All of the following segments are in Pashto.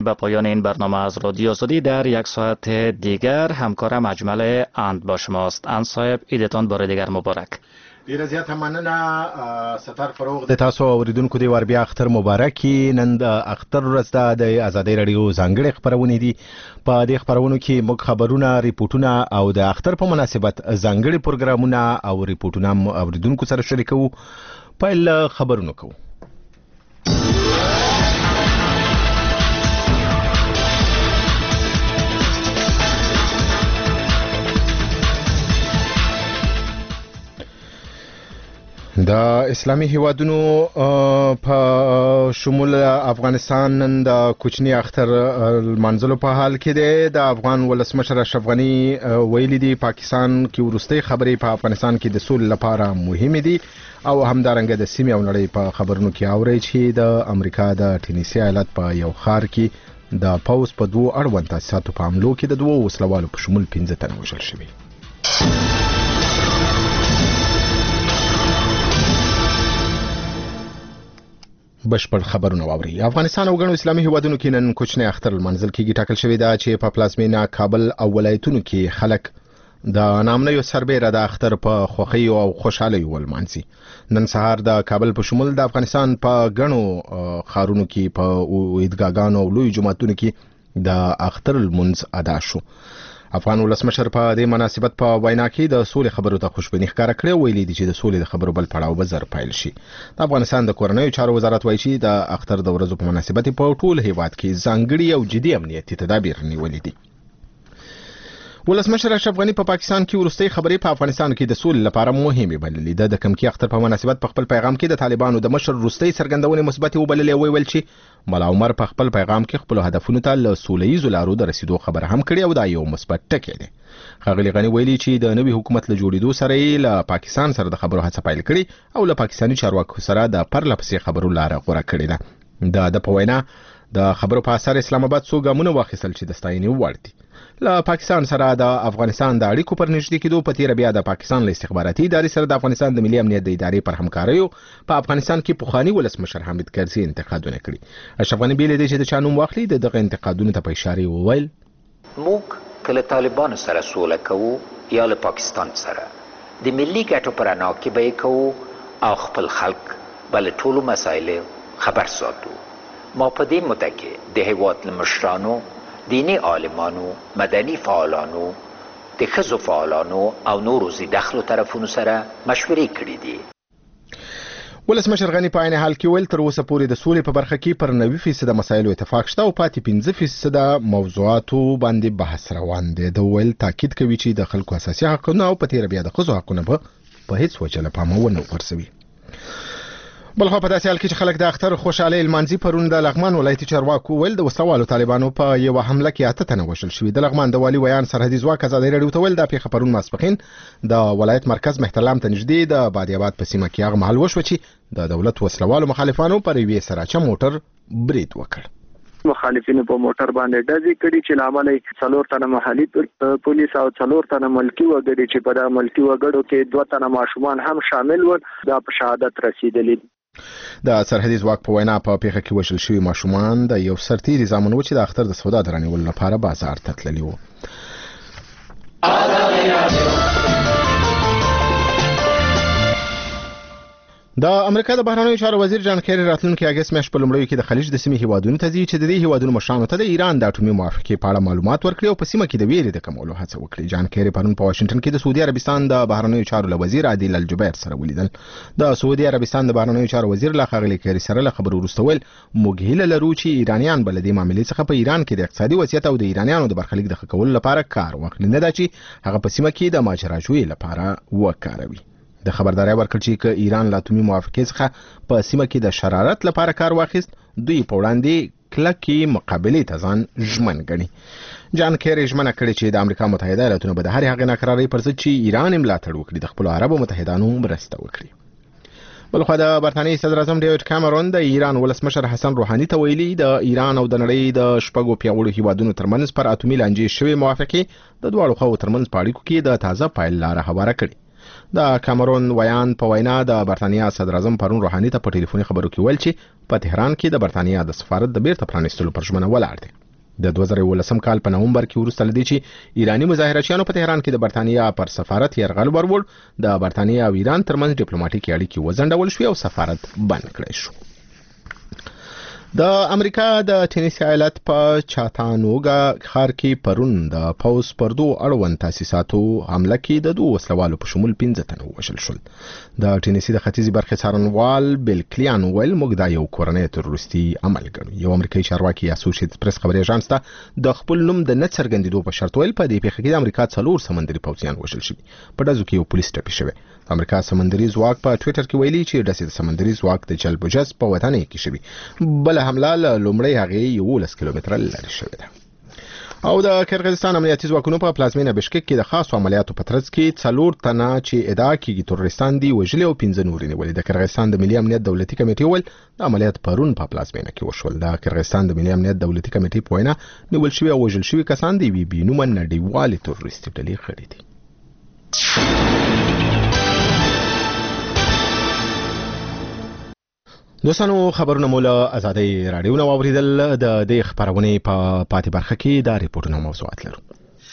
به پایان این برنامه از رادیو آزادی در یک ساعت دیگر همکارم اجمل اند با شماست. اند صاحب ایدتان بار دیگر مبارک. ډیره زیاته مننه ستر فروغ د تاسو اوریدونکو دی ور بیا اختر مبارکي. نن د اختر ورځ ده د آزادۍ رادیو ځانګړي خبرونه دي. په دې خبرونو کې موږ خبرونه ریپورتونه او د اختر په مناسبت ځانګړي پروګرامونه او ریپورتونه اوریدونکو سره شریکو. په خبرونو کوو. د اسلامي هیوادونو په شمول افغانستان نن د کوچنی اختر منځلو په حال کې دی. د افغان ولسمشر اشرف غنی ویلي دی پاکستان کې ورستۍ خبرې په افغانستان کې د سولې لپاره مهمه دي او همدارنګه د سیمې او نړۍ په خبرونو کې اوري چې د امریکا د ټینیسي ایالت په یو ښار کې د پوز په دوه اړوند تاسیساتو په حملو کې د دوه وسلوالو په شمول 15 تنه وژل شوي. بشپړ خبرونه واوري. افغانستان او غنو اسلامي هیوادونو کې نن کوچنی اختر منځل کېږي. ټاکل شوی دا چې په پلازمینه کابل او ولایتونو کې خلک د نامنیو سربېره د اختر په خوښۍ او خوشحالۍ ولمانځي. نن سهار د کابل په شمول د افغانستان په غنو ښارونو کې په عیدګاهانو او لوی جوماتونو کې د اختر المنځ ادا شو. افغان ولسمشر په دې مناسبت په وینا کې د سولې خبرو ته خوشبیني ښکاره کړې. ویلي دي چې د سولې د خبرو بل پړاو به زر پیل شي. د افغانستان د کورنیو چارو وزارت وایي چې د اختر د ورځو په مناسبت په ټول هیواد کې ځانګړي او جدي امنیتي تدابیر نیولې دي. ولسمشر اشرف غنی په پاکستان کې ورستۍ خبرې په افغانستان کې د سولې لپاره مهمه بللې. د کمکی اختر په مناسبت په خپل پیغام کې د طالبانو د مشر ورستۍ څرګندونې مثبت وبللې او ویل چې ملا عمر په خپل پیغام کې خپل هدفونو ته له سوله‌ییزو لارو د رسیدو خبره هم کړې او دا یو مثبت ټکی دی. ښاغلي غنی ویلي چې د نوي حکومت له جوړېدو سره یې له پاکستان سره د خبرو هڅه پیل کړې او له پاکستاني چارواکو سره د پرلپسې خبرو لاره غوره کړې ده. د په وینا د خبرو په اثر اسلام آباد څو ګامونه واخیستل چې د ستاینې وړ دي. له پاکستان سره د افغانستان د اړیکو پر نږدې کېدو په تیر بیا د پاکستان له استخباراتي ادارې سره د افغانستان د ملي امنیت د ادارې پر همکاریو په افغانستان کې پخوانی ولسمشر حامد کرزي انتقادونه کړي. اشرف غنی بیل دی چې د چانوم واخلي دغه انتقادونه ته په اشاره وویل موږ کله طالبان سره سوله کوو یا له پاکستان سره د ملي ګټو پر انا کې به کوو او خپل خلک بل ټولو مسایل خبر ساتو. ما په دې مده کې د هیواد مشرانو، دینی عالمانو، مدني فعالانو، د ښځو فعالانو او نورو زیدخلو طرفونو سره مشورې کړې دي. ولسمشر غنی په عین حال کې ویل تر اوسه پورې د سولې په برخه کې پر 90% مسایلو اتفاق شته او پاتې 15% موضوعاتو باندې بحث روان دی. د ویل تاکید کوي چې د خلکو اساسي حقوقونه او په تیر بیا د ښځو حقوقونه په هیڅ وجه له پامه ونه غورځوي. بلخوا په داسې حال کې چې خلک د اختر خوشحالۍ لمانځي، پرون د لغمان ولایتي چارواکو ویل د وسلوالو طالبانو په یو حمله کې 8 تنه وژل شوي. د لغمان د والي ویان سرحدي ځواک آزادۍ رادیو ته ویل د پیښه پرون ماسپښین د ولایت مرکز مهترلام ته نږدې د بادیاباد په سیمه کې هغه مهال وشوه چې د دولت وسلوالو مخالفانو پر یوې سراچه موټر برید وکړ. مخالفینو په موټر باندې ډزې کړې چې لامل 4 تنه محلي پولیس او 4 تنه ملکی وګړي چې په د ملکی وګړو کې 2 تنه ماشومان هم شامل ول دا په شهادت رسیدلي. د سرحدي ځواک په وینا په پیښه کې وژل شوي ماشومان د یو سرتیري زامن و چې د اختر د سودا درنیولو لپاره بازار ته تللي وو. د امریکا د بهرنیو چارو وزیر جان کیری راتلونکي اگست میاشت په لومړیو کې د خلیج د سیمې هیوادونو ته ځي چې د دې هیوادونو مشرانو ته د ایران د اټومي موافقې په اړه معلومات ورکړي او په سیمه کې د ویرې د کمولو هڅه وکړي. جان کیری پرون په واشنگټن کې د سعودي عربستان د بهرنیو چارو وزیر عادل الجبیر سره ولیدل. د سعودي عربستان د بهرنیو چارو وزیر له ښاغلي کیری سره له خبرو وروسته ویل موږ هیله لرو چې ایرانیان بل دې معاملې څخه په ایران کې د اقتصادي وضعیت او د ایرانیانو د برخلیک د ښه کولو لپاره کار واخلي، نه دا چې هغه په سیمه کې د ماجراجویۍ لپاره وکاروي. د خبرداري ورکړ چې ک ایران له اټومي موافقې څخه په سیمه کې د شرارت لپاره کار واخیست دوی په وړاندې کلکې مقابلې ته ځان ژمن ګڼي. جان کیری ژمنه کړې چې د امریکا متحده ایالاتونو به د هرې هغې ناکرارۍ پر ضد چې ایران ملاتړ وکړي د خپلو عربو متحدانو مرسته وکړي. بلخوا د برتانیې صدر اعظم ډیوډ کامرون د ایران ولسمشر حسن روحاني ته ویلي د ایران او د نړۍ د شپږو پیاوړو هیوادونو ترمنځ پر اټومي لانجې شوې موافقې د دواړو خواو ترمنځ په اړیکو کې د تازه پایل لاره هواره کړي. د کامرون ویان په وینا د برتانیا صدر اعظم پرون روحاني ته په ټلیفوني خبرو کې ویل چې په تهران کې د برتانیا د سفارت د بیرته پرانیستلو پر ژمنه ولاړ دی. د 2019 کال په نومبر کې وروسته لدی چې ایرانی مظاهرچیانو په تهران کې د برتانیا پر سفارت یرغل ورول، د برتانیا او ایران ترمنځ ډیپلوماټیکي اړیکې وځنډول شوې او سفارت بند کړی شو. د امریکا د ټینیسي ایالت په چاتانوګا ښار کې پرون د پوز پر دوه اړوند تاسیساتو حمله کې د دوه وسلوالو په شمول 15 تنه ووژل شول. د ټینیسي د ختیځي برخې څارنوال بیل کلیان ویل موږ دا یو کورنی تروریستي عمل ګڼو. یو امریکایي چارواکي اسوسییټډ پریس خبري اژانس ته د خپل نوم د نه څرګندېدو په شرط ویل په دې پیښه کې د امریکا 4 سمندري پوځیان وژل شوي، په ډزو کې یو پولیس ټپي شوی. امریکا سمندري ځواک په ټوئیټر کې ویلي چې د سمندري ځواک د جلب وجز په وطن کې شوی، بل حمله لومړی هغه 11 کیلومتره لرې شوې ده. او د قرغیزستان امنیتي ځواکونو په پلازمینه بشکک کې د خاصو عملیاتو په ترڅ کې 4 تنه چې ادعا کیږي تروریستان دي وژلي او 15 نور نیولي. د قرغیزستان د ملي امنیت دولتي کمیټې ول د عملیات پرون په پلازمینه کې وشول. د قرغیزستان د ملي امنیت دولتي کمیټې په وینا نیول شوی او وژل شوی کسان دی بي نوم نړیوالې تروریستي ډلې خړې دي. دوستانو خبرونه مو له آزادۍ راډیو نه واوریدل. د دې خبرونې په پاتې برخه کې دا ریپورټونه موضوعات لرو.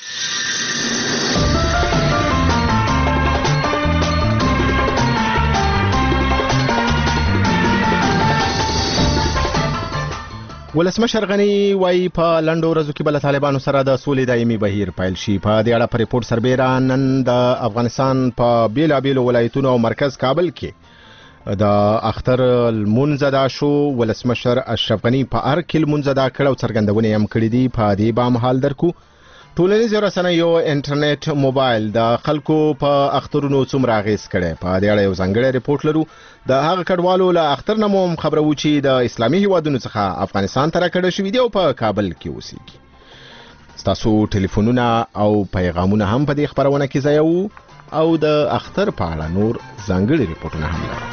ولسمشر غنی وايي په لنډو ورځو کې بل طالبانو سره د سولې دایمي بهیر پیل شي. په دې اړه په ریپورت سربیره نن د افغانستان په بیلابیلو ولایتونو او مرکز کابل کې د اختر المنځ ادا شو. ولسمشر اشرف غنی په هر کې المنځ ادا کړ او څرګندونه هم کړې دي. په دې بام حال درکو ټولنیز رسنیو انټرنیټ موبایل د خلکو په اخترونو څومره اغیز کړي. په دې اړه یو ځانګړی ریپورت لرو. د هغه کډوالو له اختر نه مو خبرو چې د اسلامي هیوادونو څخه افغانستان ته راکړل شوي دي او په کابل کې اوسېږي. ستاسو ټلیفونونه او پیغامونه هم په دې خبرونه کې ځای وو او د اختر په اړه نور ځانګړي ریپورتونه هم لرو.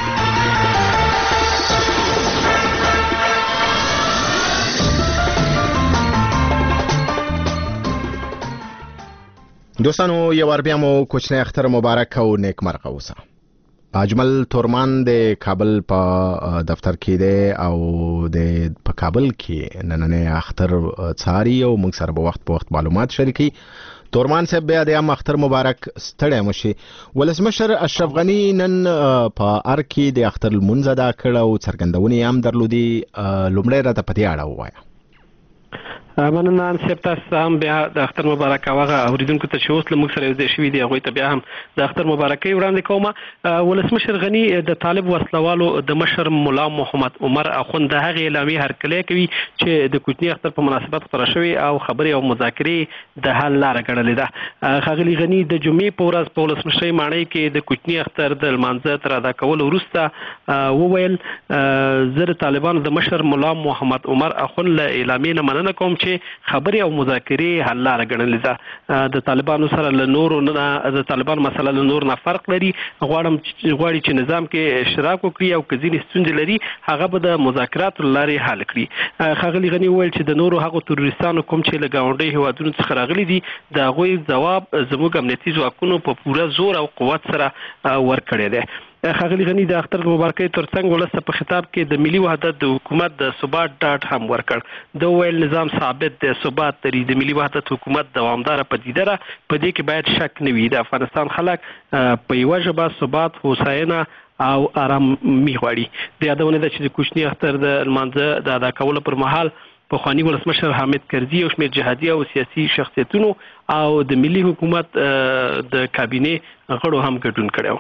دوستانو یو ور بیا مو کوچنی اختر مبارک او نیک مرغه اوسه. اجمل تورمان د کابل په دفتر کې دی او د په کابل کې نننې اختر څاري او موږ سره په وخت معلومات شریکي. تورمان صاحب بیا د اختر مبارک ستړی مشي. ولسمشر اشرف غنی نن په ار کې د اختر المنځ ادا کړ او څرګندونې هم درلودي. لومړی راته په دې اړه ووایه. مننه انصاف تاسو هم بیا د اختر مبارک هغه اوریدونکو ته چې اوس له موږ سره یو ځای شوي دي هغوی ته بیا هم د اختر مبارکۍ وړاندې کومه. ولسمشر غني د طالب وسلوالو د مشر ملا محمد عمر اخوند د هغې اعلامیې هرکلی کوي چې د کوچني اختر په مناسبت خپره شوې او خبرې او مذاکرې د حل لاره ګڼلې ده. ښاغلي غني د جمعې په ورځ په ولسمشرۍ ماڼۍ کې د کوچني اختر د لمانځه تر ادا کولو وروسته وویل زه د طالبانو د مشر ملا محمد عمر اخوند له اعلامیې نه مننه کوم چې خبرې او مذاکرې حل لاره ګڼلې ده. د طالبانو سره له نورو نه د طالبانو مسله له نور نه فرق لري. غواړي چې نظام کې اشتراک وکړي او که ځینې ستونزې لري هغه به د مذاکراتو له لارې حل کړي. ښاغلي غني وویل چې د نورو هغو تروریستانو کوم چې له ګاونډیو هیوادونو څخه راغلي دي د هغوی ځواب زموږ امنیتي ځواکونو په پوره زور او قوت سره ورکړی دی. ښاغلي غني د اختر مبارکۍ ترڅنګ ولس په خطاب کې د ملي وحدت د حکومت د ثبات ډاډ هم ورکړ. د ویل نظام ثابت د ثبات لري. د ملي وحدت حکومت دوامداره پدیده ده. په دې کې باید شک نه وي. د افغانستان خلک په یوه ژبه ثبات، هوساینه او آرامي غواړي. د یادونه ده چې د کوچني اختر د لمانځه د ادا کولو پر مهال پخواني ولسمشر حامد کرزي او شمېر جهادي او سیاسي شخصیتونو او د ملي حکومت د کابینې غړو هم ګډون کړی و.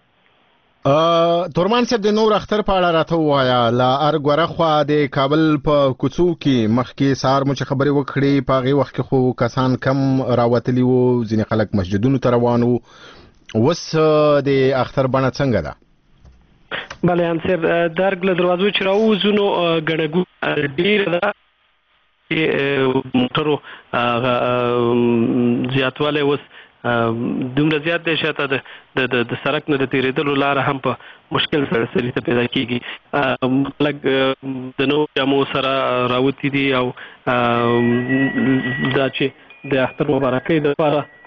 تورمان صاحب د نور اختر په اړه راته ووایه. لا ارګوره خوا د کابل په کوڅو کې مخکې سهار مو چې خبرې وکړې په هغې وخت کې خو کسان کم راوتلي وو، ځینې خلک مسجدونو ته روان وو. اوس د اختر بڼه څنګه ده؟ بله انصر د ارګ له دروازو چې راووځو نو ګڼه ډېره ده. موټرو زیاتوالی اوس دومره زیات دی چې د سړک نه د تېرېدلو لاره هم په مشکل سره سړي ته پیدا کېږي. خلک د نوو جامو سره راوتي دي او دا چې د اختر مبارکۍ دپاره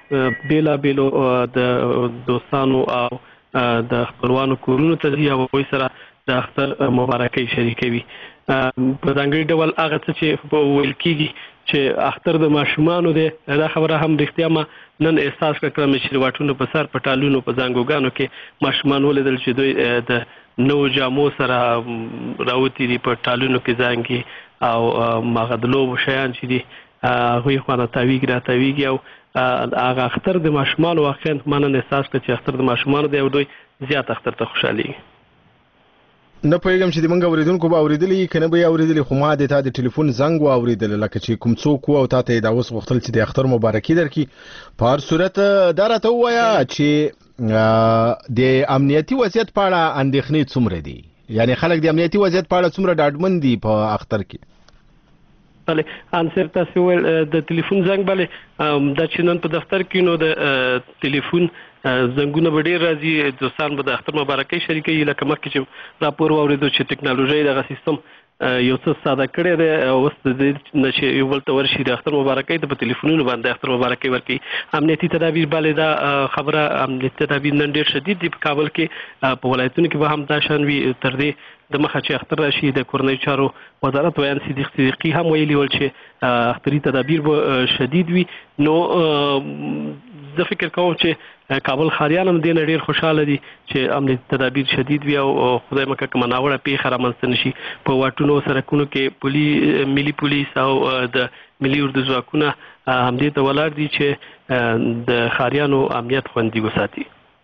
بیلابیلو د دوستانو او د خپلوانو کورونو ته ځي او هغوی سره د اختر مبارکۍ شریکوي. په ځانګړي ډول هغه څه چې ویل کېږي چې اختر د ماشومانو دی، دا خبره هم رښتیا ما نن احساس کړم چې د واټونو په سر په ټالونو په زانګوګانو کې ماشومان ولیدل چې دوی د نوو جامو سره راوتي دي، په ټالونو کې زانګي او هغه د لوبو شیان چې دي هغوی خوا نه تاویږي را تاویږي او هغه اختر د ماشومانو واقعا ما نن احساس کړ چې اختر د ماشومانو دی او دوی زیات اختر ته خوشحالېږي. نه پوهېږم چې د موږ اورېدونکو به اورېدلي که نه به یې اورېدلي، خو ما د تا د ټلیفون زنګ واورېدل لکه چې کوم څوک و او تا ته یې دا اوس غوښتل چې د اختر مبارکي درکړي. په هر صورت دا راته ووایه چې د امنیتي وضعیت په اړه اندېښنې څومره دي، یعنی خلک د امنیتي وضعیت په اړه څومره ډاډمن دي په اختر کې؟ بله انصر تاسو ویل د ټلیفون زنګ، بله دا چې نن په دفتر کې نو د ټلیفون زنګونه به ډېر راځي، دوستان به د اختر مبارکۍ شریکوي. لکه مخکې چې راپور واورېدو چې ټکنالوژۍ دغه سیستم یو څه ساده کړی دی، اوس د دې نه چې یو بل ته ورشي د اختر مبارکۍ ته په ټلیفونونو باندې اختر مبارکۍ ورکوي. امنیتي تدابیر بله دا خبره امنیتي تدابیر نن ډېر شدید دي. په کابل کې په ولایتونو کې به هم دا شان وي. تر دې د مخه چې اختر راشي د کورنیو چارو وزارت ویان صدیق صدیقي هم ویلي ول چې اختري تدابیر به شدید وي. نو زه فکر کوم چې کابل ښاریان هم دې نه ډېر خوشحاله دي چې امنیتي تدابیر شدید وي او خدای مکړه که مناوړه پیښه رامنځته نه شي. په واټونو سرکونو کې ملي پولیس او د ملي اردو ځواکونه همدې ته ولاړ دي چې د ښاریانو امنیت خوندي وساتي.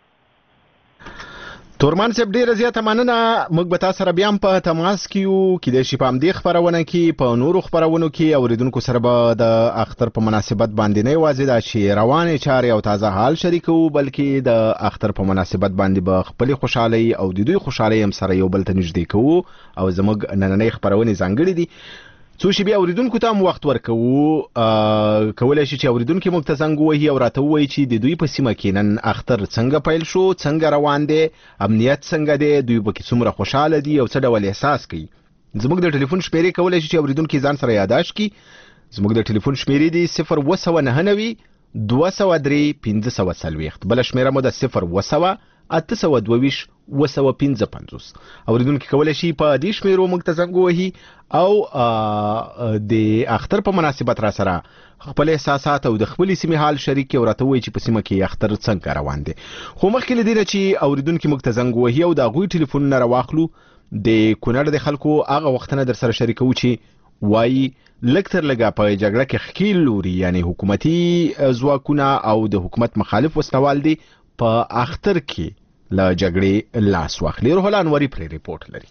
تورمان صاحب ډیره زیاته مننه. موږ به تاسو سره بیا هم په تماس کې یو، کېدای شي په همدې خپرونه کې په نورو خپرونو کې اورېدونکو سره به د اختر په مناسبت باندې نه یوازې دا چې روانې چارې او تازه حال شریکو، بلکې د اختر په مناسبت باندې به خپلې خوشحالۍ او د دوی خوشحالۍ هم سره یو بل ته نږدې کوو. او زموږ نننۍ خپرونې ځانګړې دي څو شي بیا اوریدونکو ته هم وخت ورکوو. کولی شي چې اوریدونکي موږ ته زنګ ووهي او راته ووایي چې د دوی په سیمه کې نن اختر څنګه پیل شو، څنګه روان دی، امنیت څنګه دی، دوی پکې څومره خوشحاله دي او څه ډول احساس کوي. زموږ د ټلیفون شمیرې کولی شي چې اوریدونکي ځان سره یاداشت کړي. زموږ د ټلیفون شمیرې دي 029 203 1540. بله شمیره مو د 0 822 255. اوریدونکي کولی شي په دې شمیرو موږ ته زنګ ووهي او د اختر په مناسبت را سره خپل احساسات او د خپلې سیمې حال شریک کړي او راته ووایي چې په سیمه کې اختر څنګه روان دی. خو مخکې له دې نه چې اوریدونکي موږ ته زنګ ووهي او د هغوی ټلیفونونه راواخلو، د کونړ د خلکو هغه وختونه در سره شریکوو چې وایي لږ تر لږه په جګړه کې ښکیل لوري، یعنی حکومتي ځواکونه او د حکومت مخالف وسلوال دي په اختر کې له جګړې لاس واخلي. روح الله انوري پرې ریپورټ لري.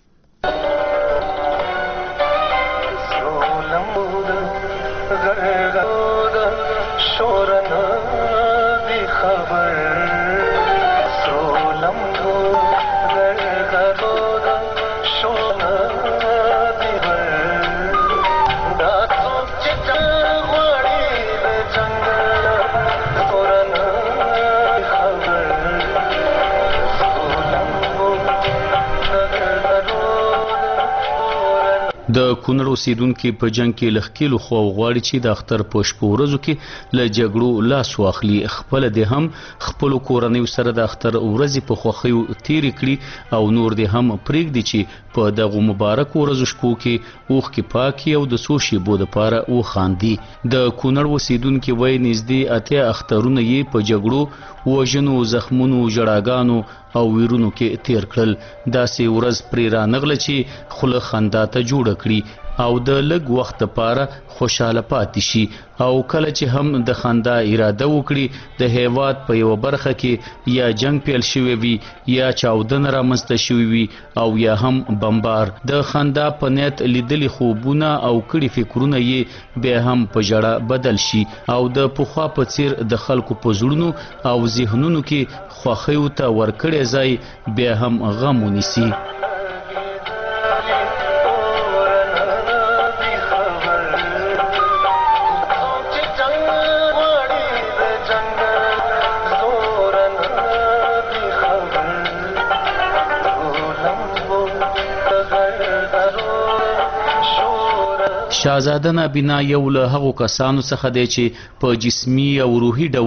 د کونړ اوسیدونکي په جنگ کې لخکېلو خو غواړي چې د اختر په شپو ورځو کې له جګړو لاس واخلي، خپل د هم خپل کورنۍ سره د اختر ورځې په خوښیو تیرې کړي او نور د هم پرېږدي چې په دغه مبارک ورځو شپو کې اوښکې پاکي او د څو شېبو دپاره وخاندي. د کونړ اوسیدونکي وایي نږدې 8 اخترونه یې په جګړو، وژنو، زخمونو، ژړاګانو او ویرونو کې تیر کړل. داسې ورځ پرې رانغله چې خوله خندا ته جوړه کړي او د لږ وخت لپاره خوشاله پاتې شي. او کله چې هم د خندا اراده وکړي د هیواد په یو برخه کې یا جنگ پیل شوی وي یا چاودنه رامنځته شوی وي او یا هم بمبار، د خندا په نیت لیدلي خوبونه او کړي فکرونه یې بیا هم په ژړا بدل شي او د پخوا په څیر د خلکو په زړونو او ذهنونو کې خوښیو ته ورکړی ځای بیا هم غم ونیسي. شاهزاده نابینا یو له هغو کسانو څخه دی چې په جسمي او روحي ډول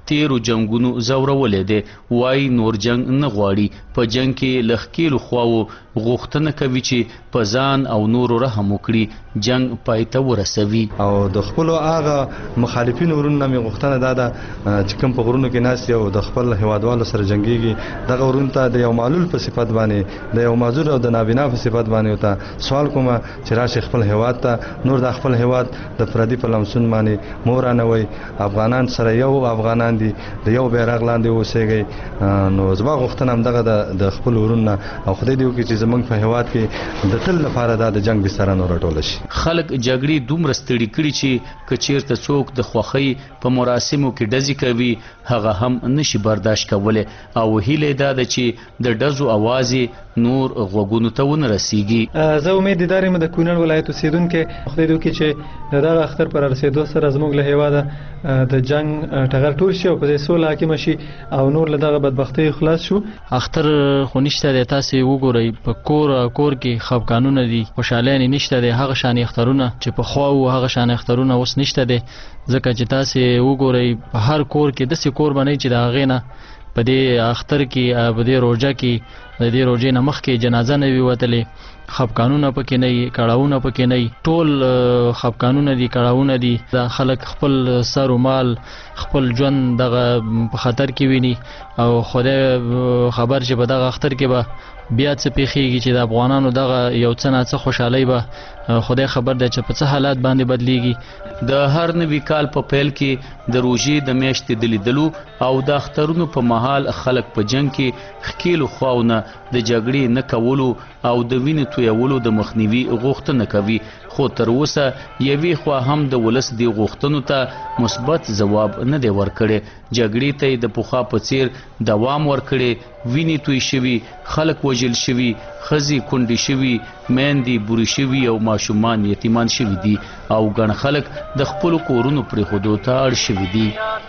تیرو جنگونو زورولې دی. وای نور جنگ نه غواړي. په جنگ کې له ښکیلو خواو غوښتنه کوي چې په ځان او نورو رحم وکړي، جنگ پای ته ورسوي. او د خپلو هغه مخالفینو ورونو مې غوښتنه دا ده چې کوم په غرونو کې ناست او د خپل هیوادوالو سره جنګیږي، دغه ورونو ته د یو معلول په صفت باندې، د یو معذور او د نابینا په صفت باندې وته سوال کوم چې راشي خپل هیواد ته، نور د خپل هیواد د پردي په لمسون باندې مورانوي. افغانان سره یو افغانان دي، د یو بیرغ لاندې اوسېږي. نو زما غوښتنه هم دغه د خپل ورونو او خدای دې وکړي چې زمونږ په هیواد کې د تل لپاره دا د جنگ بستر نه راټول شي. خلک جګړې دومره ستړي کړي چې که چیرته څوک د خوښۍ په مراسمو کې ډزې کوي هغه هم نشي برداشت کولی، او هیله دا ده چې د ډزو اوازې نور غوږونو ته ونه رسیږي. زه امیدوار یم د کونړ ولایت اوسیدونکي خدای دې وکړي چې دغه اختر پر رسیدو سره زموږ له هیواده د جنگ ټغر ټول شي او په سوله حاکم شي او نور له دغه بدبختۍ خلاص شو. اختر خو نشته د تاسو وګورئ په کور کې خفقانونه دي، خوشالۍ نشته د هغه شان اخترونه چې په خوا او هغه شان اخترونه اوس نشته دي، ځکه چې تاسو وګورئ په هر کور کې د څه کور باندې چې دا غینه په دې اختر کې په دې روزه کې د دې روزې نه مخکې جنازه نه وي وتلې، خفقانونه پکې نه، کړهونه پکې نه، ټول خفقانونه دي، کړهونه دي. دا خلک خپل سر او مال خپل ژوند دغه په خطر کې ویني او خدای خبر چې په دغه اختر کې به بیا څه پیښیږي چې د افغانانو دغه یو څه نه څه خوشحالۍ به خدای خبر دی چې په څه حالات باندې بدلیږي. د هر نوي کال په پیل کې د روژې د میاشتې د لیدلو او د اخترونو په مهال خلک په جنگ کې ښکیلو خواونه د جګړې نه کولو او د وینې تویولو د مخنیوي غوښتنه کوي، خو تر اوسه یوې خوا هم د ولس دې غوښتنو ته مثبت ځواب نه دی ورکړی. جګړې ته یې د پخوا په څیر دوام ورکړی، وینې توی شوي، خلک وژل شوي، ښځې کونډې شوي، میندې بورې شوي او ماشومان یتیمان شوي دي او ګڼ خلک د خپلو کورونو پرېښودو ته اړ شوي دي.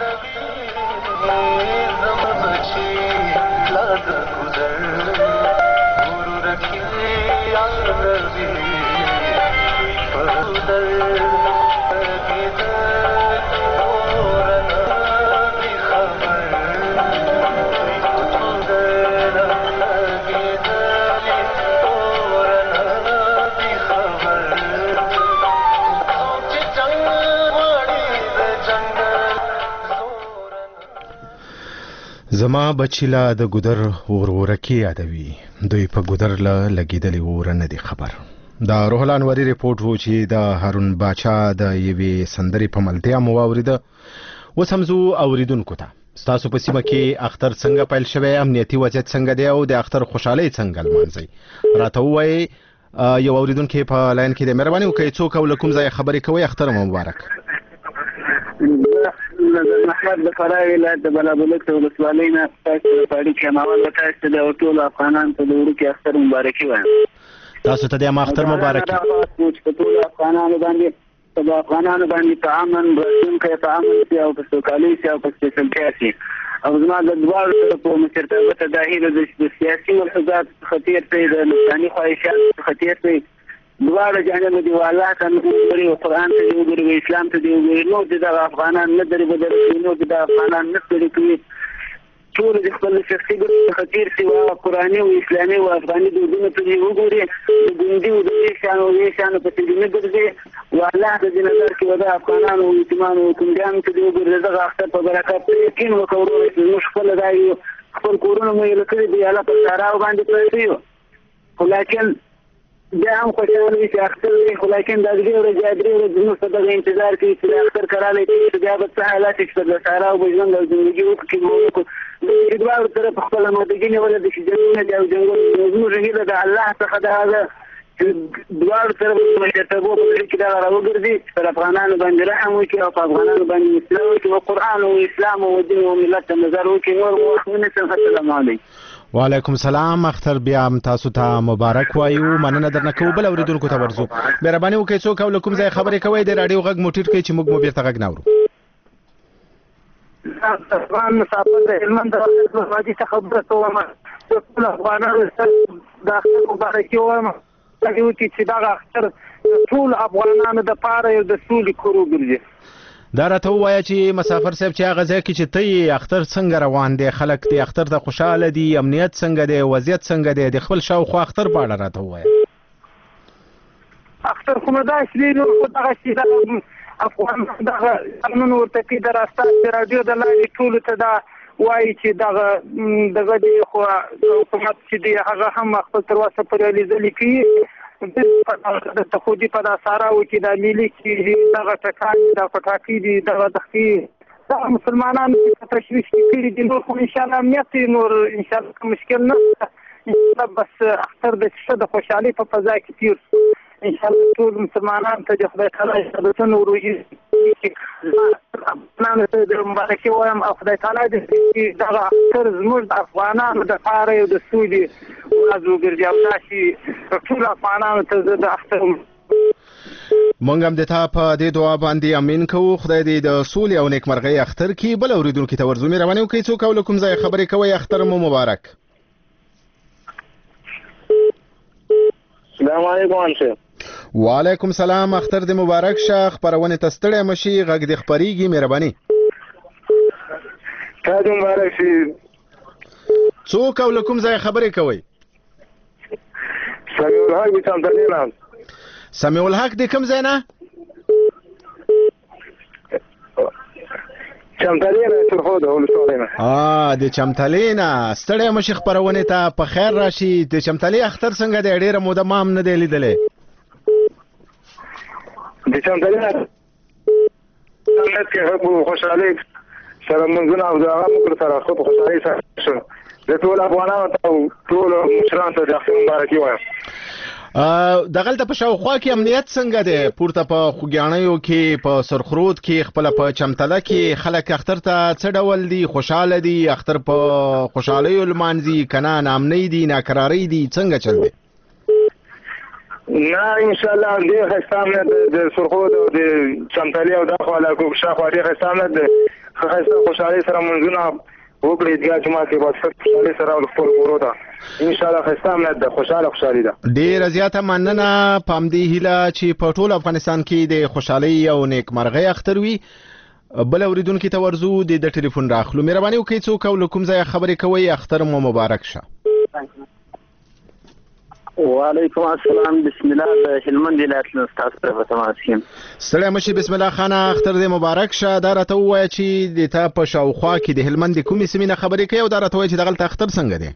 زما بچیلا د ګودر ورورکی یادوي، دوی په ګودر له لګیدلې ور نه دي خبر. دا روح الانوری ریپورت وو چې د هارون باچا د یوې سندرې په ملتیا مو واوریده. اوس هم زو اوریدونکو ته ستاسو په سیمه کې اختر څنګه پیل شوی، امنیتي وضعیت څنګه دی او د اختر خوشحالۍ څنګه لمانځي راته ووایئ. یو اوریدونکی په لاین کې دی، مهرباني وکړئ څوک او له کوم ځایه خبرې کوئ؟ اختر مو مبارک. محمد د فراه ولایت د بلابلک ولسوالۍ نه تاسو ته اړیکې ماول تاسو د ټول افغانانو ته د وړوکي اختر مبارکي وایم. تاسو ته د اختر مبارکي. ټول افغانانو باندې په امن راتلونکی په امن سي او په سوکالۍ سي او په سپېڅلتیا سي. او زما د دواړو په مشرتابه ته دا هیله ده چې د سیاسي ملحوظات څخه تېر شئ، د نفساني خواهشاتو څخه تېر شئ، دواړه جانب دې والله ته وګورئ او قرآن ته دې وګورئ او اسلام ته دې وګورئ. نور دې دغه افغانان نه درې بدل کوي، نور دې دغه افغانان نه ستړي کوي. ټول د خپل شخصي ګټو څخه تېر شي او قرآني او اسلامي او افغاني دودونو ته دې وګورئ، د ګوندي او د شانو او شانو په دې نه ګرځي. والله د دې نظر کې ودا افغانانو او یتیمانو او کومګانو ته دې وګورئ. دغه اختر په برکت یقین وکړو چې موږ خپل دایو خپل کورونه مو یې لکړي دی الله په سارا باندې پرې دی. ولیکن بیا هم خوشحاله وي چې اختر وي، خو لیکن دا درې ورځې زموږ په دغه انتظار کوي چې اختر کرالی چې بیا به څه حالات چې د سارا او ژوند او زندګي وکړي. د دواړو طرف خپله مودګي نیولی ده چې جنګونه دي او جنګونه زموږ هیله د الله څخه د هغه چې دواړو طرف مشرتابو په زړه کې دغه راوګرځي چې پر افغانانو باندې رحم وکړي او په افغانانو باندې اصلاح وکړي او قرآن او اسلام او دین او ملت ته نظر وکړي. نور مو وخت ونیسم. السلام علیکم. وعلیکم السلام. اختر بیا هم تاسو ته مبارک وایو. مننه درنه کوو. بل اوریدونکو ته ورځو. مهرباني وکړئ څوک او له کوم ځای خبرې کوئ د راډیو غږ مو ټیټ کړئ چې موږ مو بیرته غږ نه اورو. افغان مسافر د هلمند وادي څخه خبره کوم. ټول افغانانو ته د اختر مبارکي وایم. دغه چې دغه اختر ټول افغانانو د پاره یو د سولې کورو ګرځي. دا راته ووایه چې مسافر صاحب چې هغه ځای کې چې ته یې اختر څنګه روان دی، خلک دې اختر ته خوشحاله دي، امنیت څنګه دی، وضعیت څنګه دی، د خپل شاوخوا اختر په اړه راته ووایه. اختر خو مې داسې دی نور خو دغسې افغان دغه قانون ورته کوي د راستاس د راډیو د لارې ټولو ته دا وایي چې دغه دی خو حکومت چې دی هغه هم خپل تر اوسه پورې هلې ځلې کوي د خودي په دا ساراو کې دا ملي کې دغه ټکان دا پټاکي دي دغه دغې دغه مسلمانان په تشویش کې کړي دي. نور خو انشاءالله امنیت نور انشاءالله که مشکل نه انشاءالله بس اختر د څه د خوشحالۍ په فضا کې تېر شو. انشاءالله ټول مسلمانان ته د خدای تعالی عبادتونه وروژې افغانانو ته د مبارکي وایم او خدای تعالی دې چې دغه اختر زموږ د افغانانو دپاره یو د سولې ورځ وګرځي او داسې ټولو افغانانو ته زه د اختر مونږ هم د تا په دې دعا باندې امین کوو، خدای دې د سولې او نیکمرغۍ اختر کې بل اورېدونکي ته ورځو مهرباني وکړئ څوک او له کوم ځایه خبرې کوئ، اختر مو مبارک. السلام علیکم انشاء. وعلیکم سلام، اختر دې مبارک شه، خپرونې ته ستړی مشي، غږ دې خپریږي، مهرباني. تا دې مبارک شي. څوک او له کوم ځایه خبرې کوئ؟ سمیع الحق د چمتلې نه. سمیع الحق د کوم ځای نه؟ چمتلې نه سرخود ولسوالۍ نه. د چمتلې نه ستړی مشي، خپرونې ته په خیر راشي. د چمتلې اختر څنګه دی؟ ډېره موده ما هم نه دی لیدلی. د چمتلې نه کې خوشحالۍ سره منځونه او د هغه مکر سره خو په خوشحالۍ سره شو. د ټول افغانانو ته او ټول مشرانو ته د اختر مبارکي وایم. دغلته په شاوخوا کې امنیت څنګه دی؟ پورته په خوږیاڼیو کې، په سرخرود کې، خپله په چمتله کې خلک اختر ته څه ډول دي؟ خوشحاله دي؟ اختر په خوشحالیو لمانځي که نه ناامنۍ دي، ناکرارۍ دي، څنګه چل دی؟ نه انشاءالله ډېر ښایسته امنیت د سرخود او د چمتلې او دا خوا له شاوخوا ډېر ښایسته امنیت دی. ښه ښایسته خوشحالۍ سره منځونه وکړي عیدګاه جومات کې بس خوشحالۍ سره او خپلو کورو ته انشاءالله ښایسته امنیت ده، خوشحالي ده. ډېره زیاته مننه په همدې هیله چې په ټول افغانستان کې د خوشحالۍ او نیکمرغۍ اختر وي. بل اورېدونکي ته ورځو، د ټلیفون راخلو. مهرباني وکړئ څوک او له کوم ځایه خبرې کوئ، اختر مو مبارک شه. وعلیکم السلام، بسم الله. د هلمند ولایت نه ستاسو په تماس یم. ستړی مشي، بسم الله خانه، اختر دې مبارک شه. دا راته ووایه چې د تا په شاوخوا کې د هلمند د کومې سیمې نه خبرې کوي او دا راته ووایه چې دغلته اختر څنګه دی؟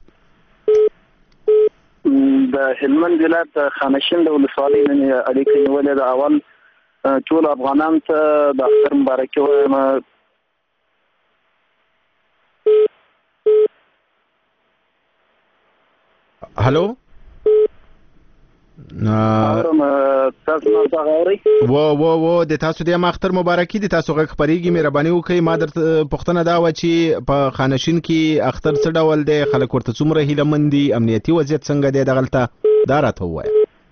د هلمند ولایت خانشین د ولسوالۍ نه اړیکه نیولې ده. اول ټول افغانانو ته د اختر مبارکي وایم. هلو و د تاسو د اختر مبارکي، د تاسو غږ خپریږي، مهرباني وکړئ. ما درته پوښتنه دا وه چې په خانشین کې اختر څه ډول دی، خلک ورته څومره هیله مند دي، امنیتي وضعیت څنګه دی دغلته، دا راته ووایه.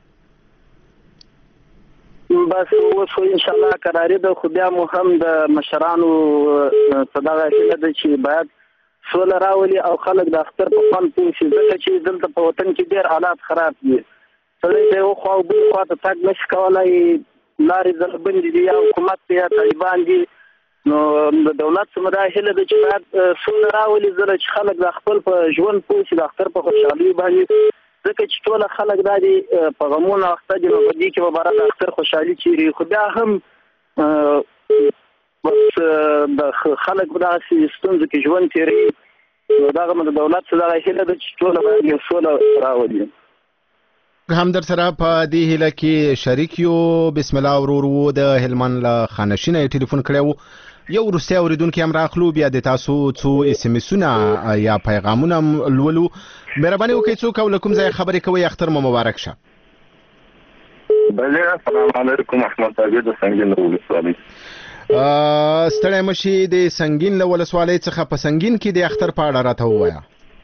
بس اوس خو انشاءالله قراري ده، خو بیا مو هم د مشرانو څه دغه هیله ده چې باید سوله راولي او خلک د اختر په خوند پوه شي، ځکه چې دلته په وطن کې ډېر حالات خراب دي. سړی د یو خوا او بل خوا ته تګ نشي کولی، لارې ځلبندې دي، یا حکومت دی یا طالبان دي. نو د دولت څخه دا هیله ده چې باید سوله راولي، ځکه چې خلک د خپل په ژوند پوه شي، د اختر په خوشحالۍ باندې، ځکه چې ټول خلک دا دي په غمونو اخته دي. نو په دې کې به باره د اختر خوشحالي چیرې، خو بیا هم بس د خلک په دغسې ستونزو کې ژوند تېروي. نو دغه د دولت څخه دغه هیله ده چې ټوله باید یو سوله راولي. هم در سره په دې هیله کې شریک یو. بسم الله ورور وو د هلمند له خانشینه ټلیفون کړی و. یو وروستی اورېدونکي هم راخلو، بیا د تاسو څو SMS-ونه یا پیغامونه هم لولو. مهرباني وکړئ څوک او له کوم ځایه خبرې کوئ، اختر مو مبارک شه. بله السلام علیکم، احمد طاهر د سنګین له ولسوالۍ. ستړی مشي، د سنګین له ولسوالۍ څخه په سنګین کې د اختر په اړه راته ووایه.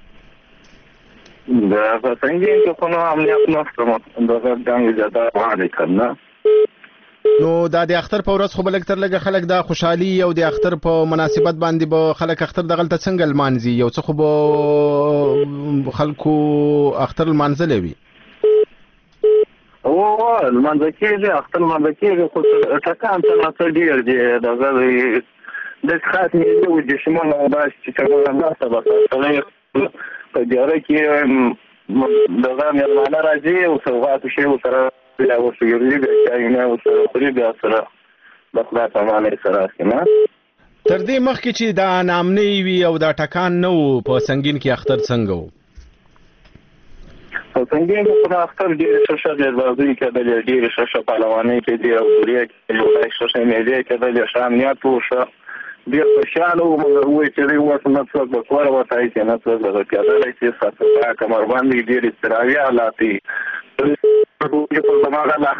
د سنګین کې خو نو امنیت نشته، دغه جنګ زیاته روان دی که نه. نو دا د اختر په ورځ خو به لږ تر لږه خلک د خوشحالي او د اختر په مناسبت باندې به خلک اختر دغلته څنګه لمانځي؟ یو څه خو به خلکو اختر لمانځلی وي. او منځ کېږي اختر منځ کېږي خو ټکان ته نه ډېر دی دغه د خاص نه یو د شمال او داس چې څنګه نه سبا په دیاره کې دغه مېلمانه راځي او سوغات شي سره بیا وسویرلی بیا نه وسره پرې بیا سره د خدای په امان سره نه تر دې مخکې چې دا نامنې وي او دا ټکان نه و په سنگین کې اختر څنګه و په سنگین کې په اختر ډېر شاشه ډېر کې ډېر شاشه پهلواني کې ډېر اوري کې یو شاشه مېلې کې د شامنیات وشو ډېر خوشاله وم وای چې دوی اوس نه څوک به کور وتای چې نه څوک به پیاده شي ساته کمر باندې ډېر استراحي حالاتي په زمانه لا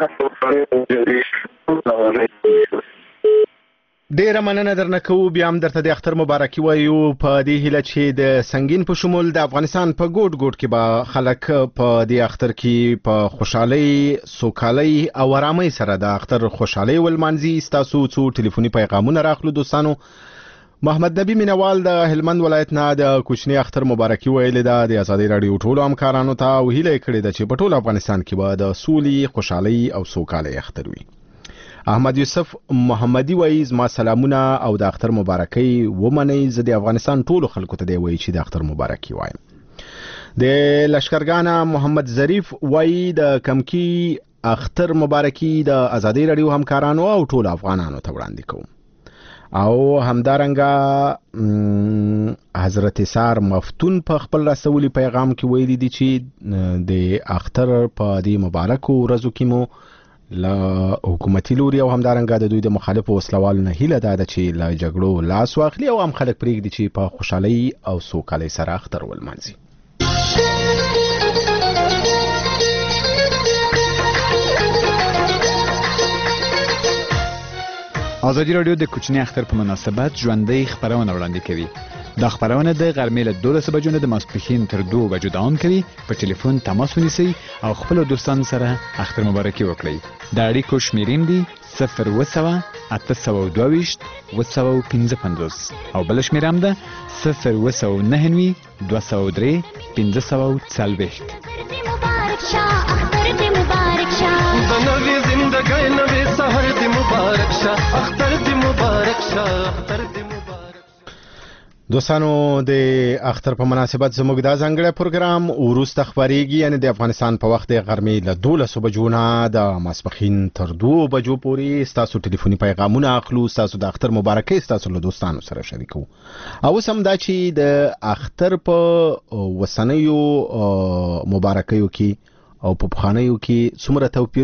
ډیره مننه درنه کوو بیا هم درته د اختر مبارکي وایو په دې هیله چې د سنگین په شمول د افغانستان په ګوټ ګوټ کې به خلک په دې اختر کې په خوشحالۍ سوکالۍ او آرامۍ سره د اختر خوشحالۍ ولمانځي ستاسو څو ټلیفوني پیغامونه راخلو دوستانو محمد نبی مینوال د هلمند ولایت نه د کوچنی اختر مبارکي ویلې ده د آزادۍ راډیو ټولو همکارانو ته او هیله یې کړې ده چې په ټول افغانستان کې به د سولې خوشحالۍ او سوکالۍ اختر وي احمد یوسف محمدی وایي زما سلامونه او د اختر مبارکي ومنئ زه د افغانستان ټولو خلکو ته دی وایي چې د اختر مبارکي وایم د لشکرګانه محمد ظریف وایي د کمکی اختر مبارکي د آزادۍ راډیو همکارانو او ټول افغانانو ته وړاندې کوم او همدارنګه حضرت سار مفتون په خپل رسولي پیغام کې ویلي دي چې د اختر په دې مبارکو ورځو کې مو لا حکومتي لوري او همدارنګه د دوی د مخالفو وسلوالو نه هیله ده چې لا جګړو لاس واخلي او هم خلک پرېږدي چې په خوشحالۍ او سوکالۍ سره اختر ولمانځي ازادي راډیو د کوچني اختر په مناسبت ژوندۍ خبرونه وړاندې کوي. دا خبرونه د غرمې له 12 بجو نه د ماسپښین تر 2 بجو دوام کوي. په ټلیفون تماس ونیسئ او خپل دوستانو سره اختر مبارکي وکړئ. د اړیکو شمیرین دي 020 822 255 او بل شمیر هم ده 019 203 1540. زندګۍ نوې سحر دې مبارک شه اختر دې مبارک شه اختر دې مبارک. دوستانو د اختر په مناسبت زموږ دا ځانګړی پروګرام وروسته خبرېږي یعنی د افغانستان په وخت د غرمې له 12 بجو نه د ماسپښین تر 2 بجو پورې ستاسو ټلیفوني پیغامونه اخلو ستاسو د اختر مبارکي ستاسو له دوستانو سره شریکو او سم دا چې د اختر په وسنیو مبارکیو کې او په پخانیو کې څومره توپیر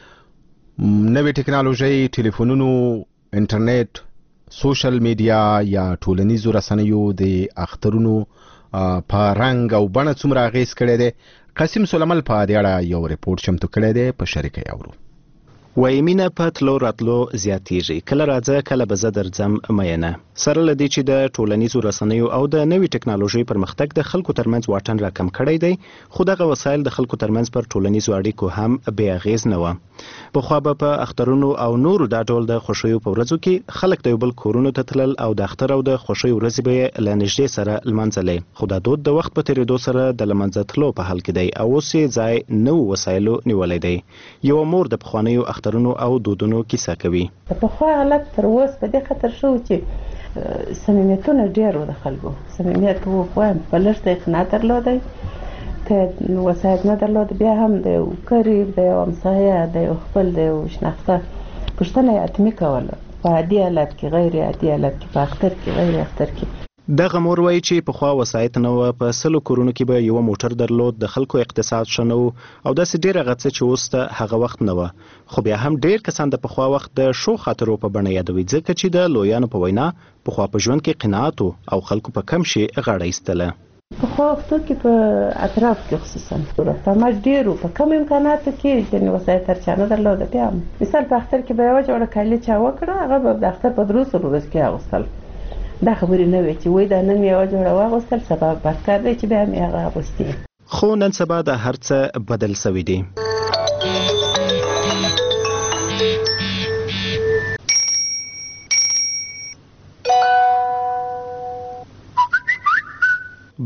نوې ټکنالوژي ټلیفونونو انټرنیټ سوشل میډیا یا ټولنیزو رسنیو د اخترونو په رنګ او بڼه څومره اغیز کړی دی قاسم سلیمل په دې اړه یو ریپورت چمتو کړی دی په شریکه یاورو وای مینه په تلو راتلو زیاتیږي کله راځه کله به زه درځم مینه سره لدی چې د ټولنیزو رسنیو او د نوې ټکنالوژي پرمختګ د خلکو ترمنځ واټن راکم کړی دی خو دغه وسایل د خلکو ترمنځ پر ټولنیزو اړیکو هم بې اغیز نه و په خو په اخترونو او نورو د ډول د خوشیو په ورځو کې خلک د بل کورونو ته تلل او د اختر او د خوشی ورځې به لنږدې سره لمانځلې خو د دود د وخت په تیریدو سره د لمانځتلو په حال کې دی او اوس ځای نو وسایلو نیولې دی یو مور د پخوانیو اخترونو او دودونو کیسه کوي په خو حالت تر اوس په دې خطر شو چې صمیمیتونه ډېر و د خلکو صمیمیت وو خو په لږ اقناع درلودی که وسایل نه درلود بیا هم د قریب د یو همسایه د یو خپل د یو شناخته پوښتنه یې حتمي کوله په عادي حالت کې غیر عادي حالت کې په اختر کې غیر اختر کې دغه مور وایي چې پخوا وسایط نه و په سلو کورونو کې به یو موټر درلود د خلکو اقتصاد شنو او داسې ډېره غڅه چې اوس ته هغه وخت نه و خو بیا هم ډېر کسان د پخوا وخت د شو خاطرو په بڼه یادوي ځکه چې د لویانو په وینا پخوا په ژوند کې قناعت او خلکو په کم شي غاړه ایستله پخوا وختو کې په اطراف کې خصوصا په ماج ډېرو په کم امکاناتو کې ځینې وسایط هر چا نه درلوده بیا هم مثال په اختر کې به یوه جوړه کالي چا وکړه هغه به د اختر په 3 ورځ کې اغوستل دا خبرې نه وي چې وای دا نن یو جوړه واغوستل سبا برکار دی چې بیا مې هغه اغوستي خو نن سبا د هر څه بدل شوی دی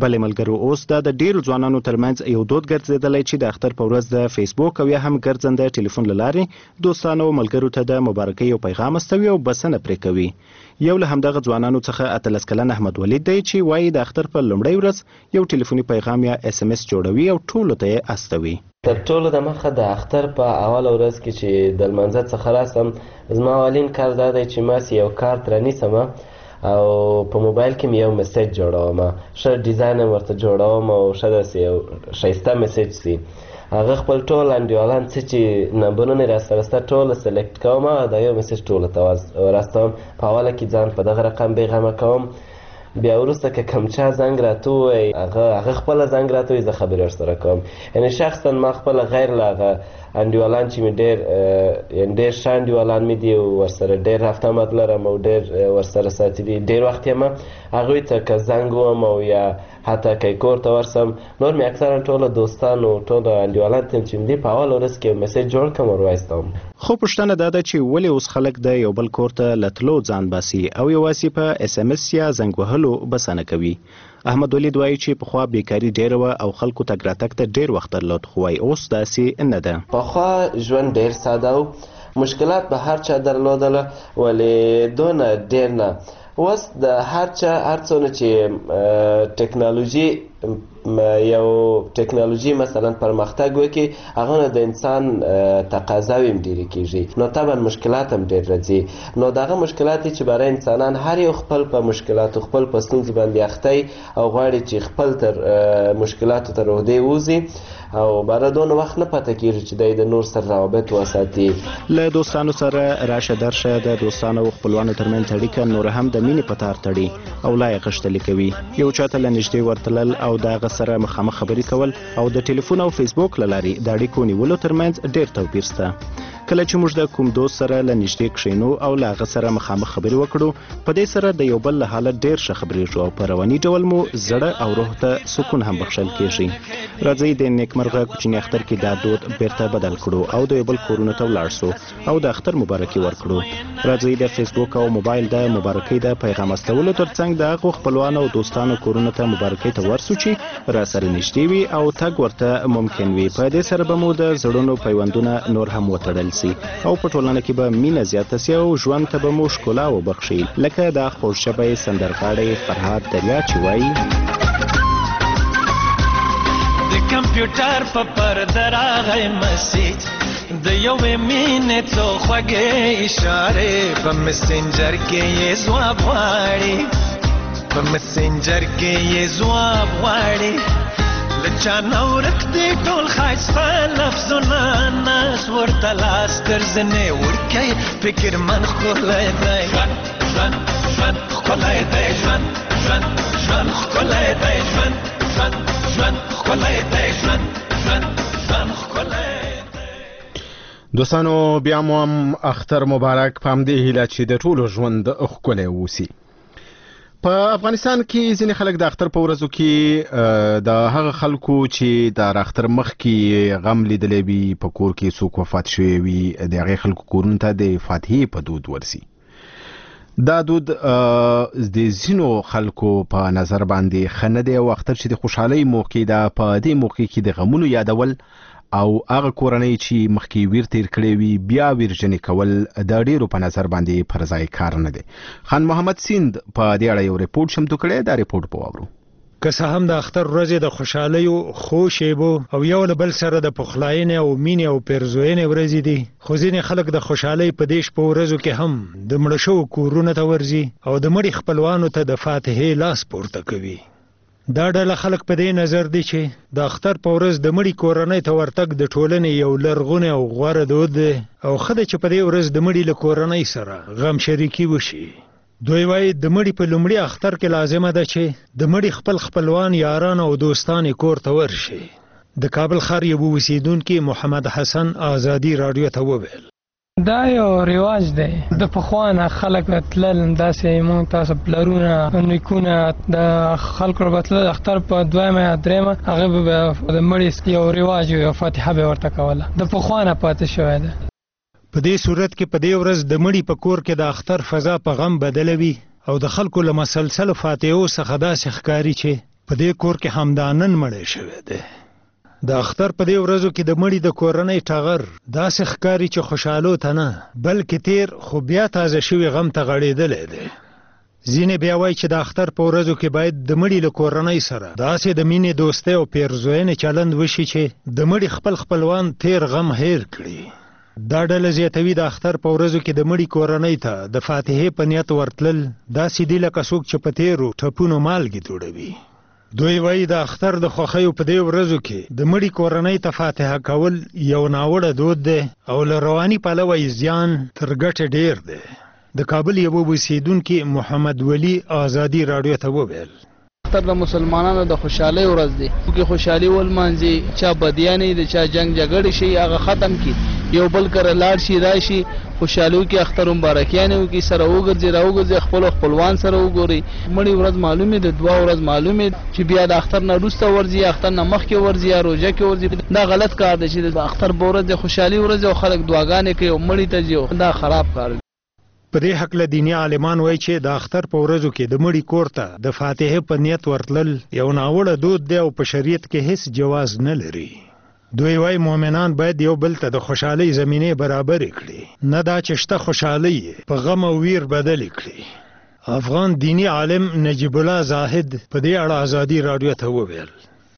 بلې ملګرو اوس دا د ډیرو ځوانانو ترمنځ یو دود ګرځېدلی چې د اختر په ورځ د فیسبوک او یا هم ګرځنده ټلیفون له لارې دوستانو او ملګرو ته د مبارکۍ او پیغام استوي او بسنه پرې کوي. یو له همدغه ځوانانو څخه 18 کلن احمد ولید دی چې وایي د اختر په لومړۍ ورځ یو ټلیفوني پیغام یا SMS جوړوي او ټولو ته یې استوي. تر ټولو د مخه د اختر په اوله ورځ کې چې د لمانځه څخه راسم زما اولین کار دا دی چې ما یو کارت رانیسم او په موبایل کې مې یو میسج جوړوم، ښه ډیزاین ورته جوړوم او ښه داسې یو ښایسته میسج سي. هغه خپل ټول انډیوالان څه چې نمبرونه یې راسره شته ټوله سلیکټ کوم او دا یو میسج ټولو ته راستوم. په اوله کې ځان په دغه رقم بېغمه کوم، بیا وروسته که کوم چا زنګ راته ووایي هغه خپله زنګ راته وایي زه خبرې ورسره کوم. یعنې شخصا ما خپله غیر له هغه انډیوالان چې مې ډېر ښه انډیوالان مې دي ورسره ډېر رفت آمد لرم او ډېر ورسره ساتلي ډېر وخت یم هغوی ته که زنګ وم او یا حتی که کور ته ورسم نور مې اکثرا ټوله دوستان او ټوله انډیوالان ته چې مې دي په اوله ورځ کې یو میسج جوړ کړم ور وایستوم. خو پوښتنه دا ده چې ولې اوس خلک د یو بل کور ته له تلو ځان باسي او یوازې په SMS یا زنګ وهلو بسنه کوي. احمد ولید وایي چې پخوا بیکاري ډېره وه او خلکو تګ راتګ ته ډېر وخت درلود، خو وایي اوس داسې نه ده. پخوا ژوند ډېر ساده و، مشکلات به هر چا درلودله ولې دونه ډېر نه. اوس د هر چا هر څونه چې ټکنالوژي مثلا پرمختګ وکړي هغه نه د انسان تقاضاوې هم ډېرې کېږي، نو طبعا مشکلات هم ډېر راځي. نو دغه مشکلات چې برای انسانان هر یو خپل په مشکلاتو خپل په ستونزې باندې اختی او غواړي چې خپل تر مشکلاتو تر عهدې ووځي او برای دونه وخت نه پته کېږي چې دی د نور سره روابط وساتي. له دوستانو سره راشه درشه د دوستانو او خپلوانو ترمنځ اړیکه نور هم د مینې په تار تړي او لا یې غښتلې کوي. یو چاته له نږدې ورتلل او د هغه سره مخامخ خبرې کول او د ټلیفون او فیسبوک له لارې د اړیکو نیولو ترمنځ ډېر توپیر شته. کله چې موږ د کوم دوست سره له نږدې کښېنو او له هغه سره مخامخ خبرې وکړو په دې سره د یو بل له حاله ډېر ښه خبرېږو او په رواني ډول مو زړه او روح ته سکون هم بخښل کېږي. راځئ د نیکمرغه کوچني اختر کې دا دود بیرته بدل کړو او د یو بل کورونو ته ولاړ سو او د اختر مبارکي ورکړو. راځئ د فیسبوک او موبایل د مبارکۍ د پیغام استولو ترڅنګ د هغو خپلوانو او دوستانو کورونو ته مبارکۍ ته ورسو چې راسره نږدې وي او تګ ورته ممکن وي. په دې سره به مو د زړونو پیوندونه نور هم وتړل سي او په ټولنه کې به مینه زیاته سي او ژوند ته به مو ښکلا وبخښي، لکه دا خوږژبی سندرغاړی فرهاد دریا چې وایي د کمپیوټر په پرده راغی مسیج د یوې مینې څو خوږې اشارې په مسنجر کې یې ځواب غواړي، په مسنجر کې یې ځواب غواړي. لچا نورک دی ټول ښایسته لفظونه ناز ورته لاس ګرځنې ورکوي فکر من ښکلی دی ژوند ژوند ژوند ښکلی دی ژوند ژوند ژوند ښکلی دی ژوند ژوند ژوند ښکلی دی ژوند ژوند ژوند ښکلی. دوستانو بیا مو هم اختر مبارک په همدې هیله چې د ټولو ژوند ښکلی اوسي. په افغانستان کې ځینې خلک د اختر په ورځو کې د هغه خلکو چې د اختر مخکې غم لیدلی وي په کور کې څوک وفات شوی وي د هغې خلکو کورونو ته د فاتحې په دود ورسي. دا دود د ځینو خلکو په نظر باندې ښه نه دی او اختر چې د خوشحالۍ موقع ده په دې موقع کې د غمونو یادول او هغه کورنۍ چې مخکې ویر تیر کړی وي بیا ویرجنې کول د ډیرو په نظر باندې پر ځای کار نه دی. خان محمد سیند په دې اړه یو ریپورت چمتو کړی، دا ریپورت په واورو. که څه هم د اختر ورځې د خوشحالیو خو شیبو او یو له بل سره د پخلاینې او مینې او پیرزوینې ورځې دي، خو ځینې خلک د خوشحالۍ په دې شپو ورځو کې هم د مړه شوو کورونو ته ورځي او د مړي خپلوانو ته د فاتحې لاس پورته کوي. دا ډله خلک په دې نظر دي چې د اختر په ورځ د مړي کورنۍ ته ورتګ د ټولنې یو لرغونی او غوره دود دی او ښه ده چې په دې ورځ د مړي له کورنۍ سره غم شریکي وشي. دوی وایي د مړي په لومړي اختر کې لازمه ده چې د مړي خپل خپلوان یاران او دوستان یې کور ته ورشي. د کابل ښار یو اوسیدونکي محمد حسن آزادي راډیو ته وویل دا یو رواج دی د پخوانه خلک تلل داسې مونږ تاسو پلرونه نیکونه د خلکو به تلل اختر په دویمه یا دریمه هغه به د مړي یو رواج یو فاتحه به ورته کوله د پخوانه پاتې شوی ده. په دې صورت کې په دې ورځ د مړي په کور کې د اختر فضا په غم بدلوي او د خلکو له مسلسل فاتحو څخه داسې ښکاري چې په دې کور کې همدانن مړی شوی دی. د اختر په دې ورځو کې د مړي د کورنۍ ټغر داسې ښکاري چې خوشحالو ته نه بلکې تیر خو بیا تازه شوي غم ته غړېدلی دی. ځینې بیا وایي چې د اختر په ورځو کې باید د مړي له کورنۍ سره داسې د مینې دوستۍ او پیرزوینې چلند وشي چې د مړي خپل خپلوان تیر غم هیر کړي. دا ډله زیاتوي د اختر په ورځو کې د مړي کورنۍ ته د فاتحې په نیت ورتلل داسې دي لکه څوک چې په تیرو ټپونو مالګې توړوي. دوی وایي د اختر د خوښیو په دې ورځو کې د مړي کورنۍ ته فاتحه کول یو ناوړه دود دی او له رواني پلوه یې زیان تر ګټې ډیر دی. د کابل یو اوسیدونکي محمد ولی آزادي راډیو ته وویل اختر د مسلمانانو د خوشحالۍ ورځ دی چې خوشحالي ولمانځي چا بدیانې د چا جنگ جګړې شي هغه ختم کی یو بل کړه لاړ شي راشي خوشحالو کې اختر مبارکیانه وکي سره وګرځي خپل خپلوان سره وګوري. مړی ورځ معلومه د دعا ورځ معلومه چې بیا د اختر نه وروسته ورځي اختر نه مخکې ورځي یا روزه کې ورځي. دا غلط کار دی چې د اختر ورځ د خوشحالي ورځ او خلک دعاګانې کوي او مړی ته ځي. دا خراب کار دی. په دې حق له دیني عالمان وایي چې د اختر په ورځو کې د مړي کور ته د فاتحې په نیت ورتلل یو ناوړه دود دی او په شریعت کې هیڅ جواز نه لري. دوی وایي مؤمنان باید یو بل ته د خوشحالۍ زمینې برابرې کړي نه دا چې شته خوشحالۍ په غم او ویر بدلې کړي. افغان دیني عالم نجیب الله زاهد په دې اړه آزادي راډیو ته وویل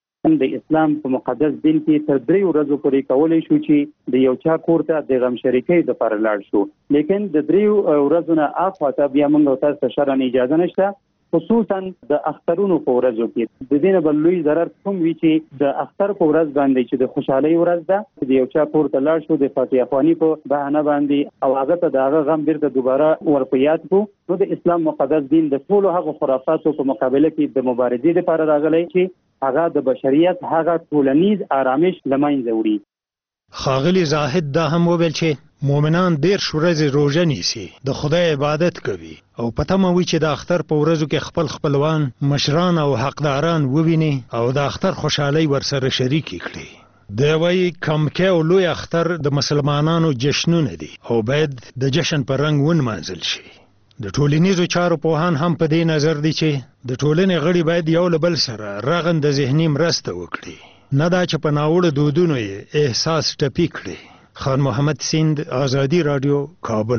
د اسلام په مقدس دین کې تر 3 ورځې پورې کولای شو چې د یو چا کور ته د غم شریکۍ لپاره لاړ شو لیکن د 3 ورځې نه اخواته بیا موږ تاسو ته شرعاً اجازه نشته خصوصا د اخترونو په ورځو کې د دې نه بل لوی ضرر کوم وی چې د اختر په ورځ باندې چې د خوشحالۍ ورځ ده د یو چا کور ته لاړ شو د فاتحه خواني په بهانه باندې او هغه ته دغه غم بیرته دوباره ورپیات کو نو د اسلام مقدس دین د ټولو هغه خرافاتو په مقابله کې د مبارزې لپاره راغلی چې هغه د بشریت هغه ټولنیز آرامش لمنځه وړي. ښاغلي زاهد دا هم وویل چې مؤمنان 10 ورځې روژه نیسي د خدای عبادت کوي او په تمه وي چې د اختر په ورځو کې خپل خپلوان مشران او حقداران وویني او د اختر خوشحالۍ ورسره شریکې کړي. دی وایي کمکه او لوی اختر د مسلمانانو جشنونه دي او باید د جشن په رنګ ونمانځل شي. د ټولنیزو چارو پوهان هم په دې نظر دي چې د ټولنې غړي باید یو له بل سره رغنده ذهني مرسته وکړي نه دا چې په ناوړه دودونو یې احساس ټپي کړي. خان محمد سیند آزادي راډیو کابل.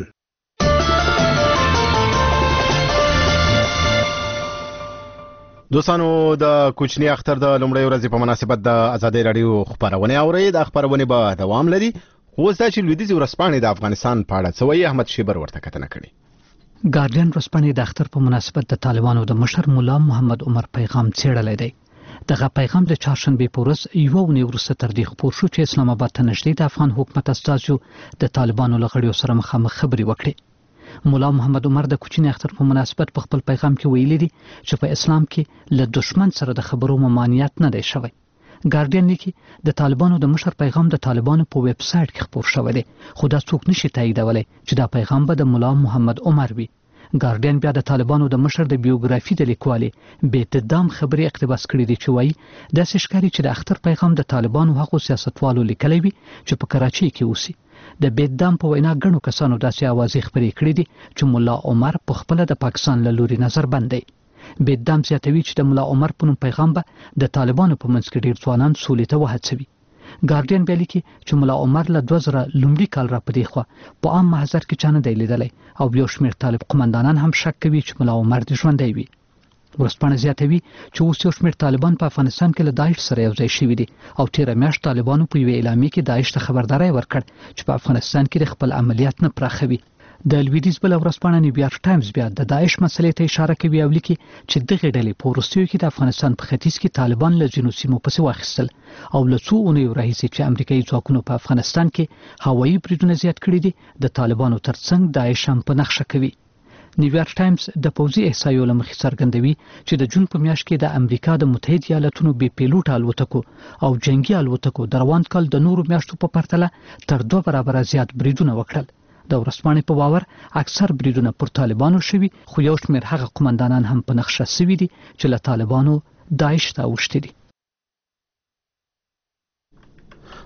دوستانو د کوچنی اختر د لومړۍ ورځې په مناسبت د آزادي راډیو خبرونه اورئ. د خبرونه به دوام لري. خو اوس دا چې لویدیځي ورځپاڼې د افغانستان په اړه څه وایي احمد شیبر ورته کتنه کړې. ګارډین ورځپاڼې د اختر په مناسبت د طالبانو د مشر مولا محمد عمر پیغام څېړلی دی. دغه پیغام د چهارشنبې په ورځ یوه اونۍ وروسته تر دې خپور شو چې اسلام آباد ته نږدې د افغان حکومت استازو د طالبانو له غړیو سره مخامخ خبرې وکړې. مولا محمد عمر د کوچني اختر په مناسبت په خپل پیغام کې ویلي دي چې په اسلام کې له دشمن سره د خبرو ممانعت نه دی شوی. ګارډین لیکي د طالبانو د مشر پیغام د طالبانو په ویب سایټ کې خپور شوی دی خو دا څوک نشي تاییدولی چې دا پیغام به د مولا محمد عمر وي. ګارډین بیا د طالبانو د مشر د بیوګرافي د لیکوالې بېتدام خبرې اقتباس کړي دي چې وایي داسې ښکاري چې د اختر پیغام د طالبانو هغو سیاستوالو لیکلی وي چې په کراچۍ کې اوسي. د بېتدام په وینا ګڼو کسانو داسې اوازې خپرې کړي دي چې مولا عمر په خپله د پاکستان له لوري نظر بند دی. بېتدام زیاتوي چې د مولا عمر په نوم پیغام به د طالبانو په منځ کې ډېر ځوانان سولې ته وهڅوي. ګارډین بیا لیکي چې مولا عمر له 2000 لومړي کال را پدې خوا په عام محضر کې چا نه دی لیدلی او یو شمېر طالب قمندانان هم شک کوي چې مولا عمر دې ژوندی وي. ورځپاڼه زیاتوي چې اوس یو شمېر طالبان په افغانستان کې له داعش سره یو ځای شوي دي او تېره میاشت طالبانو په یوې اعلامیې کې داعش ته خبرداری ورکړ چې په افغانستان کې د خپل عملیات نه پراخوي. د لویدیځ بله ورځپاڼه نیویارک ټایمز بیا د داعش مسلې ته اشاره کوي او لیکي چې دغې ډلې په وروستیو کې د افغانستان په ختیځ کې طالبان له ځینو سیمو پسې واخیستل او له څو اونیو راهیسې چې امریکایي ځواکونو په افغانستان کې هوایي بریدونه زیات کړي دي د طالبانو ترڅنګ داعش هم په نښه کوي. نیویارک ټایمز د پوځي احصایو له مخې څرګندوي چې د جون په میاشت کې د امریکا د متحده ایالاتونو بې پیلوټ الوتکو او جنگي الوتکو د روان کال د نورو میاشتو په پرتله تر 2 برابره زیات بریدونه وکړل. د ورځپاڼې په باور اکثر بریدونه پر طالبانو شوي خو یو شمېر هغه قمندانان هم په نښه شوي دي چې له طالبانو داعش ته اوښتي دي.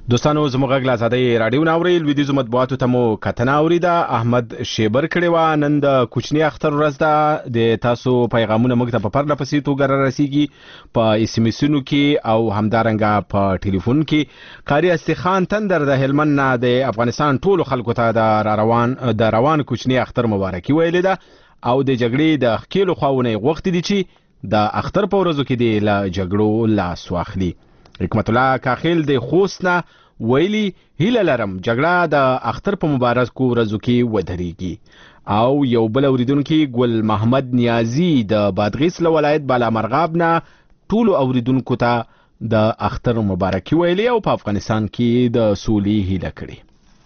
دوستانو زموږ غږ له ازادۍ راډیو نه اورئ لویدیځو مطبوعاتو ته مو کتنه اورېده. احمد شیبر کړې وه. نن د کوچني اختر ورځ ده. د تاسو پیغامونه موږ ته په پرله پسې توګه را رسیږي په اس ام اسونو کې او همدارنګه په ټلیفون کې. قاری استخان تندر د هلمند نه د افغانستان ټولو خلکو ته د روان کوچني اختر مبارکي ویلې ده او د جګړې د ښکېلو خواونه یې غوښتي دي چې د اختر په ورځو کې دې له جګړو لاس واخلي. حکمت الله کاخیل د خوست نه ویلي هیله لرم جګړه د اختر په مبارکو ورځو کې ودرېږي. او یو بل اوریدونکي ګل محمد نیازي د بادغیس له ولایت بالامرغاب نه ټولو اوریدونکو ته د اختر مبارکي ویلي او په افغانستان کې د سولې هیله کړې.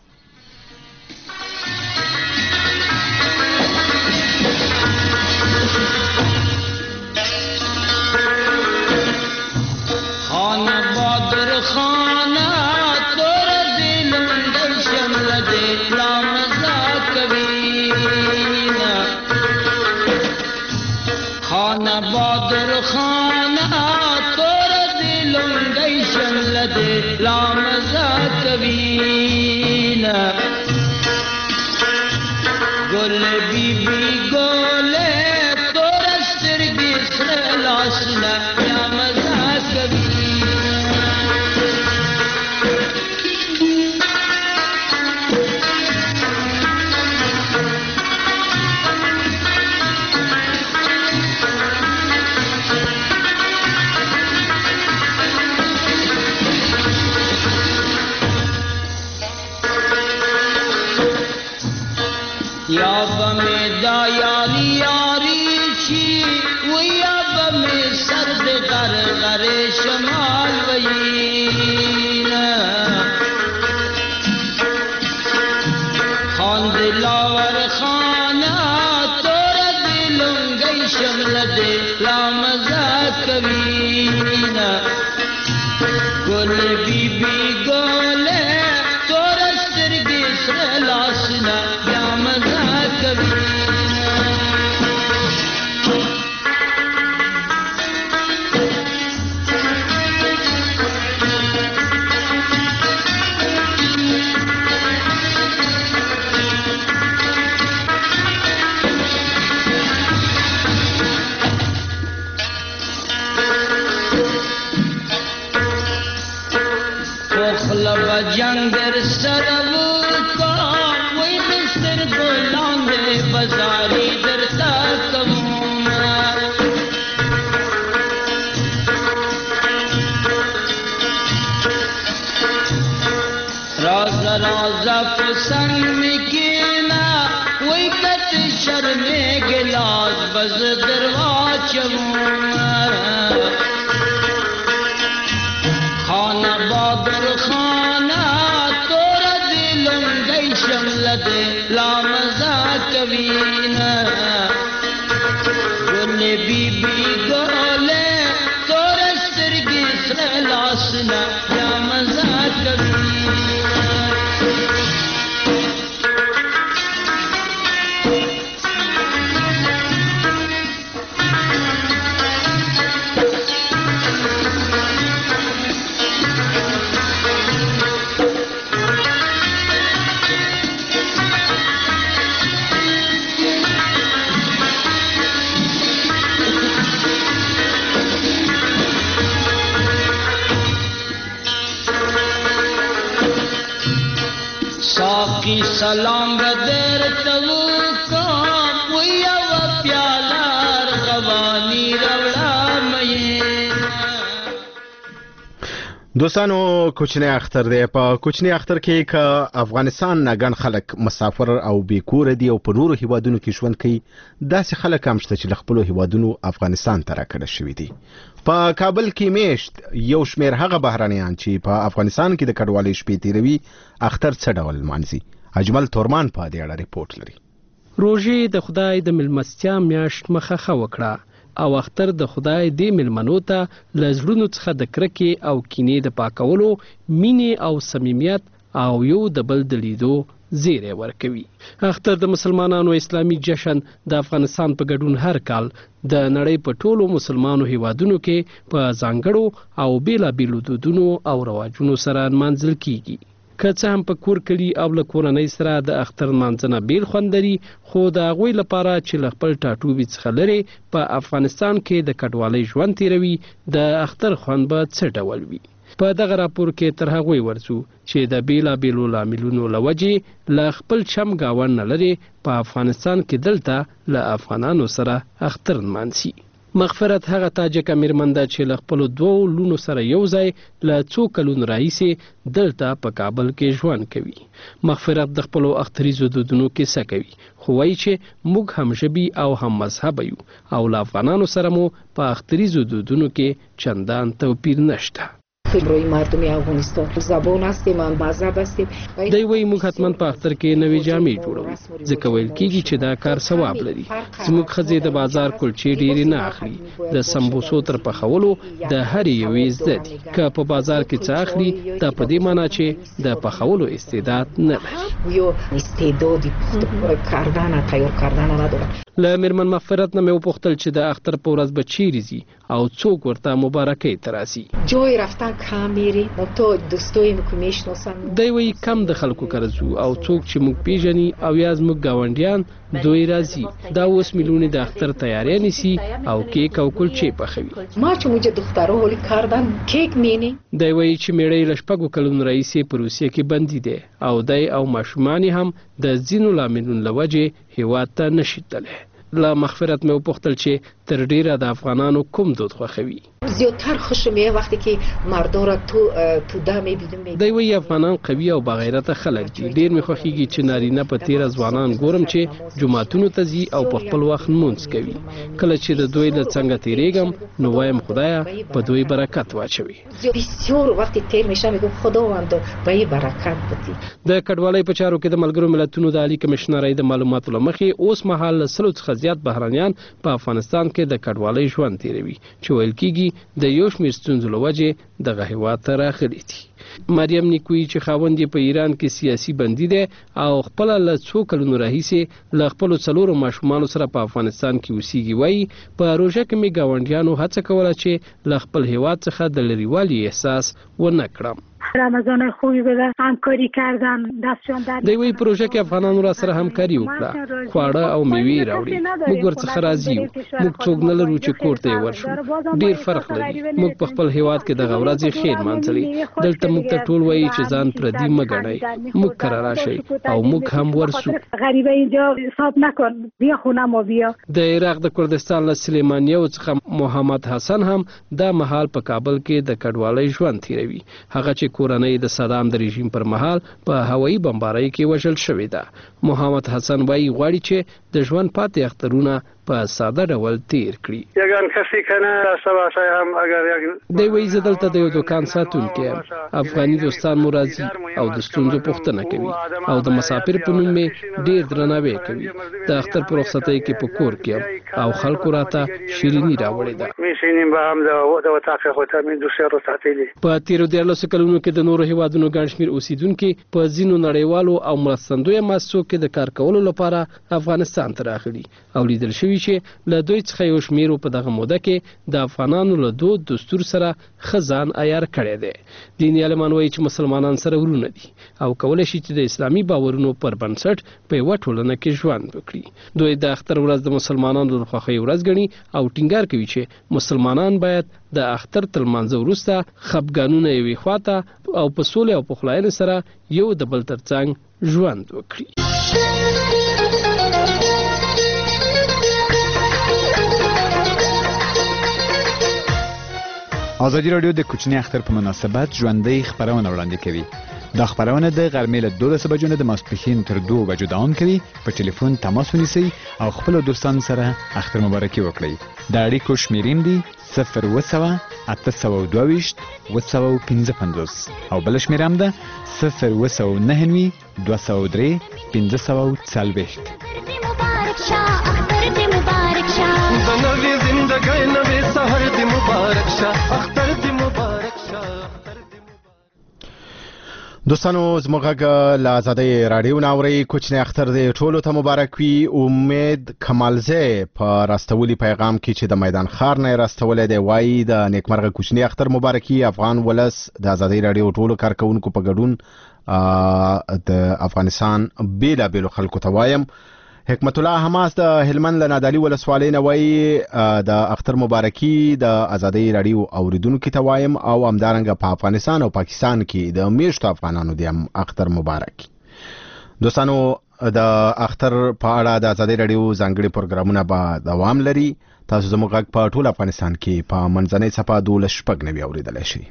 سلام بدر تو کو ویا و پیالار غوانی رولا مې. دوستانو کوچنی اختر دی. په کوچنی اختر کې ک افغانستان نه ګڼ خلک مسافر او بیکور دي او په نورو هیوادونو کې ژوند کوي. داسې خلک هم شته چې خپل هیوادونو افغانستان ته راکړه شوي دي. په کابل کې میشت یو شمیر هغه بهرانيان چې په افغانستان کې د کډوالۍ شپې تیروي اختر څه ډول مانځي. اجمل تورمان په دې اړه ریپورت لري. روژې د خدای د ملمستیا میاشت مخه وکړه او اختر د خدای د ملمنو ته لزړونو څخه د کرکې او کینې د پاکولو مینې او صمیمیت او یو د بل د لیدو زیری ورکوي. اختر د مسلمانانو اسلامي جشن د افغانستان په ګډون هر کال د نړۍ په ټولو مسلمانو هیوادونو کې په ځانګړو او بیلابیلو دودونو او رواجونو سره نمانځل کیږي. که څه هم په کور کلي او له کورنۍ سره د اختر نمانځنه بیل خوند لري، خو د هغوی لپاره چې له خپل ټاټوبي څخه لرې په افغانستان کې د کډوالۍ ژوند تیروي، د اختر خوند به څه ډول وي؟ په دغه راپور کې تر هغوی ورځو چې د بیلابیلو لاملونو له وجې له خپل چم ګاونډ نه لرې په افغانستان کې دلته له افغانانو سره اختر نمانځي. مغفرت هغه تاجکه میرمن ده چې له خپلو 2 لونو سره یو ځای له څو کلونو راهیسې دلته په کابل کې ژوند کوي. مغفرت د خپلو اختریزو دودونو کیسه کوي، خو وایي چې موږ هم ژبي او هم مذهبه یو او له افغانانو سره مو په اختریزو دودونو کې چندان توپیر نشته. روی مردم افغانستان زبان هستیم، مذهب هستیم. دی وایي موږ حتما په اختر کې نوې جامې جوړوو، ځکه ویل کېږي چې دا کار ثواب لري. زموږ ښځې د بازار کلچې ډېرې نه اخلي، د سمبوسو تر پخولو د هرې یوې زده دي. که په بازار کې څه اخلي، دا په دې معنا چې د پخولو استعداد نه لري. یا استعدادی کردن تیار کردن ندارن. له میرمن مغفرت نه مې وپوښتل چې د اختر په ورځ به چیرې ځي او څوک ورته مبارکۍ ته راسي. جای رفتن کم میری، تو دوستای مو که میشناسن. دی وایي کم د خلکو کره ځو او څوک چې موږ پیژني او یا زموږ ګاونډیان دوی راځي. دا اوس میلیونې د اختر تیاری نیسي او کیک او کلچې پخوي. ما چې موږ دخترها هولی کردن کیک مینی. دی وایي چې میړی له 4 کلونو راهیسې په روسیه کې بندي دی او دی او ماشومان هم د ځینو لاملونو له وجې هیواد ته نشي تللی. له مغفرت مې وپوښتل چې تر ډیره د افغانانو کوم دود خوښوي. زیاتر خوشم میاد وقتی که مردا را تو ده میبینم. دی وایي افغانان قوي او باغیرته خلک دي. ډیر مې خوښیږي چې نارینه په تیره ځوانان ګورم چې جوماتونو ته ځي او په خپل وخت لمونځ کوي. کله چې د دوی له څنګه تیریږم نو وایم خدایا په دوی برکت واچوي. بسیار وقتی تیر میشم میگم خداوند به یې برکت بدی. د کډوالۍ په چارو کې د ملګرو ملتونو د عالی کمشنرۍ د معلوماتو له مخې اوس مهال له 100 څخه زیات بهرانیان په افغانستان کې د کډوالۍ ژوند تیروي، چې ویل کېږي د یو شمېر ستونزو له وجې دغه هیواد ته راغلي دي. مریم نیکویی چې خاوند یې په ایران کې سیاسي بندي دی او خپله له 2 کلونو راهیسې له خپلو 4 ماشومانو سره په افغانستان کې اوسیږي، وایي په روژه کې مې ګاونډیانو هڅه کوله چې له خپل هیواد څخه د لرېوالي احساس ونه کړم. رمضان خوبی بده، همکاری کردن، دستشان در دی وی پروژه کې افغانانو را سره همکاري وکړه، خواړه او میوې راوړي. موږ ورڅخه راضي یو، موږ څوک نه لرو چې کور ته یې ورشو. ډیر فرق لري. موږ په خپل هیواد کې دغه ورځې خیر مانځلې. دلته موږ ته ټول وایي چې ځان پردي مه ګڼئ، موږ کره راشئ او موږ هم ورسو. غریبه اینجا حساب نکن، بیا خونه ما بیا. د عراق د کردستان له سلیمانیو څخه محمد حسن هم دا مهال په کابل کې د کډوالۍ ژوند تیروي. هغه چې کورنۍ د صدام د رژیم پر مهال په هوایي بمبارۍ کې وژل شوې ده. محمد حسن وایي غواړي چې د ژوند پاتې اخترونه په ساده ډول تیر کړي. یگان کسی کنه سواسای هم اگر دی وایي زه دلته د یو دوکان ساتونکی یم. افغاني دوستان مو راځي او د ستونزو پوښتنه کوي او د مسافر په نوم مې ډیر درناوی کوي. د اختر په رخصتۍ کې په کور کې یم او خلکو راته شیریني راوړې ده. په تیرو 14 کلونو کې د نورو هیوادونو ګڼ شمېر اوسیدونکي په ځینو نړیوالو او مرستندویه مؤسسو کې د کار کولو لپاره افغانستان ته راغلي او لیدل شوي چې له دوی څخه یو شمېرو په دغه موده کې د افغانانو له دود دستور سره ښه ځان عیار کړی دی. دیني عالمان وایي چې مسلمانان سره ورونه دي او کولی شي چې د اسلامي باورونو پر بنسټ په یوه ټولنه کې ژوند وکړي. دوی د اختر ورځ د مسلمانانو د خوښۍ ورځ ګڼي او ټینګار کوي چې مسلمانان باید د اختر تر لمانځه وروسته خپګانونه یوې خواته او په سولې او پخلاینې سره یو د بل تر څنګ ژوند وکړي. ازادي راډیو د کوچني اختر په مناسبت ژوندۍ خبرونه وړاندې کوي. دا خبرونه د غرمې له 12 بجو نه د ماسپښین تر 2 بجو دوام کوي. په ټلیفون تماس ونیسئ او خپل دوستانو سره اختر مبارکي وکړئ. د اړیکو شمیرې دي 020 822 855 او بل شمیره هم ده 019 203 540. دوستانو زموږ له آزادۍ رادیو ناوري کوچنی اختر دې ټولو ته مبارک وي. امید کمالزی په راستولي پیغام کې چې د میدان ښار نه راستولې دی وایي د نیکمرغه کوچنی اختر مبارکي افغان ولس د آزادۍ رادیو ټولو کارکونکو په ګډون د افغانستان بیلابیلو خلکو ته وایم. حکمت الله حماس د هلمند له نادالي ولسوالۍ نه وایي د اختر مبارکي د آزادۍ رادیو اوریدونکو ته وایم او همدارنګه په افغانستان او پاکستان کې د میشتو افغانانو د اختر مبارک. دوستانو د اختر په اړه د آزادۍ رادیو ځانګړي پروګرامونه به دوام لري. تاسو زموږ غږ په ټول افغانستان کې په منځنۍ صفحه 12 اوریدلای شئ.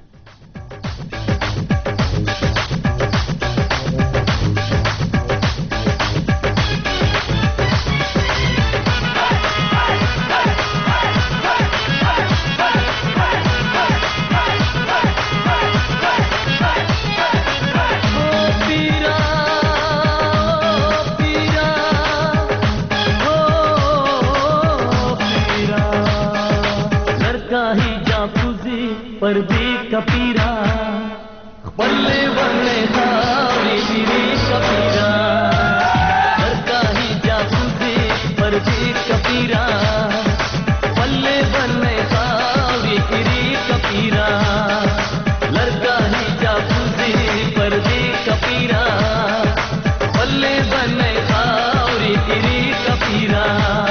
पर्दे कपीरा बल्ले बल्ले सारी गिरी कपीरा लड़का ही जासूसी पर्दे कपीरा बल्ले बल्ले सारी गिरी कपीरा लड़का ही जासूसी पर्दे कपीरा बल्ले बल्ले सारी गिरी कपीरा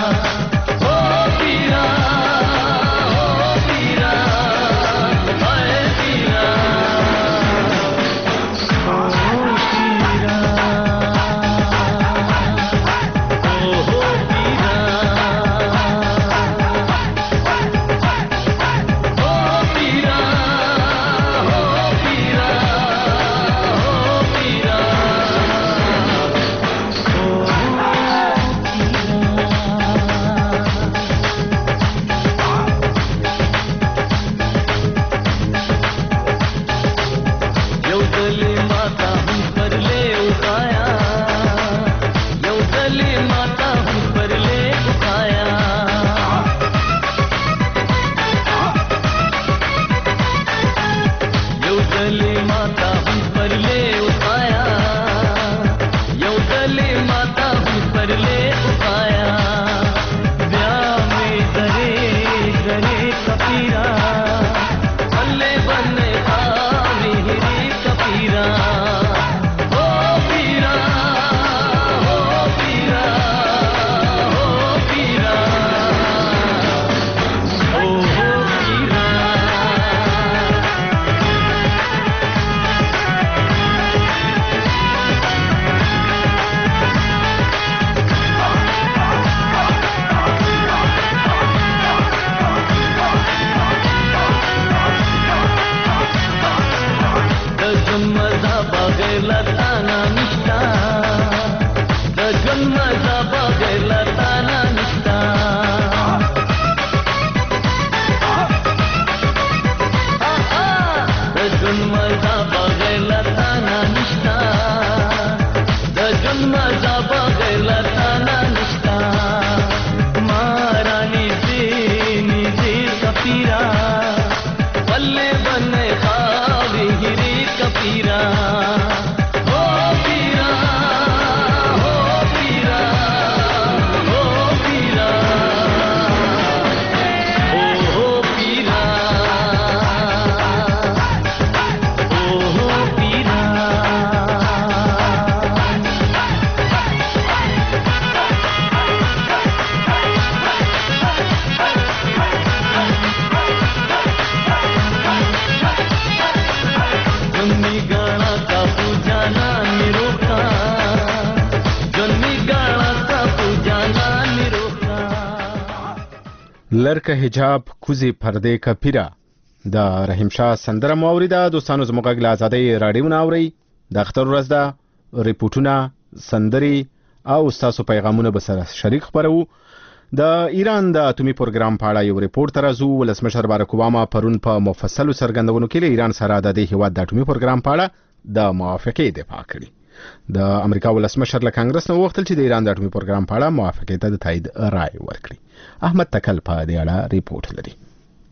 لرکه حجاب کوزي پردې کپیرا د رحیم شاه سندره موریده. دوستانو زموږ غږ له آزادۍ رادیو ناوري د اختر ورځ ده. ریپورتونه سندري او تاسو پیغامونه به سره شریک خبرو. د ایران د اتومي پروګرام په اړه یو ریپورت راځو. ولسمشر باراک اوباما پرون په مفصل سرګندونو کې ایران سره د هیواد د اتومي پروګرام په اړه د موافقې دفاع کړې. د امریکا ولسمشر له کانګرس نه وغوښتل چې د ایران د اتومي پروګرام په اړه موافقې ته د تایید رائے ورکړي. احمد تکل په دې اړه ریپورت لري.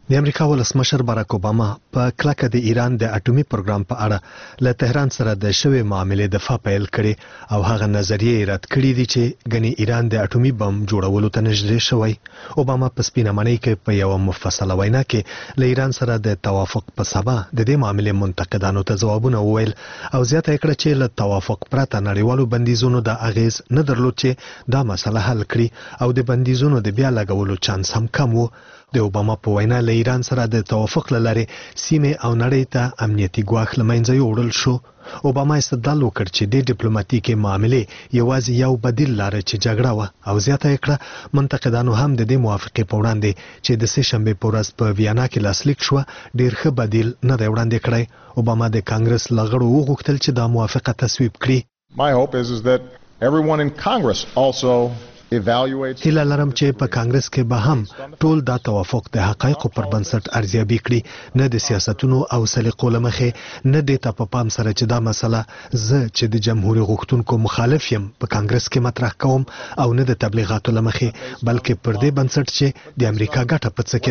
د امریکا ولسمشر باراک اوباما په کلکه د ایران د اټومي پروګرام په اړه له تهران سره د شوې معاملې دفاع پیل کړي او هغه نظریه رد کړې دي چې غني ایران د اټومي بم جوړولو ته نږدې شوی. اوباما په سپینه معنی کې په یو مفصله وینا کې له ایران سره د توافق په سبا د دې معاملې منتقدانو ته ځوابونه وویل او زیاته کړه چې له توافق پرته نړیوالو بندیزونو د اغیز نه درلود چې دا مسله حل کړي او د بندیزونو د بیا لګولو چانس هم کم وو. د اوباما په وینا له ایران سره د توافق لاره سیمه او نړۍ ته امنیتي ګواښ لمنځه یوړل شو. اوباما استدلال وکړ چې د ډیپلوماټیکي معاملې یوازې یو بدیل لاره چې جګړه و او زیاته کړه منتقدانو هم د دې موافقې په وړاندې چې د سه شنبه په ورځ په ویانا کې لاسلیک شو ډیر ښه بدیل نه دی وړاندې کړی. اوباما د کانګرس لغړو وغوښتل چې دا موافقه تصویب کړي. My hope is that everyone in Congress also هیله لرم چې په کانګرس کې به هم ټول دا توافق د حقایقو پر بنسټ ارزیابي کړي، نه د سیاستونو او سلیقو له مخې، نه د په پام سره چې دا مسله زه چې د جمهوریت غوښتونکو مخالف یم په کانګرس کې مطرح کوم او نه د تبلیغاتو له مخې، بلکې پر دې بنسټ چې د امریکا ګټه په څه کې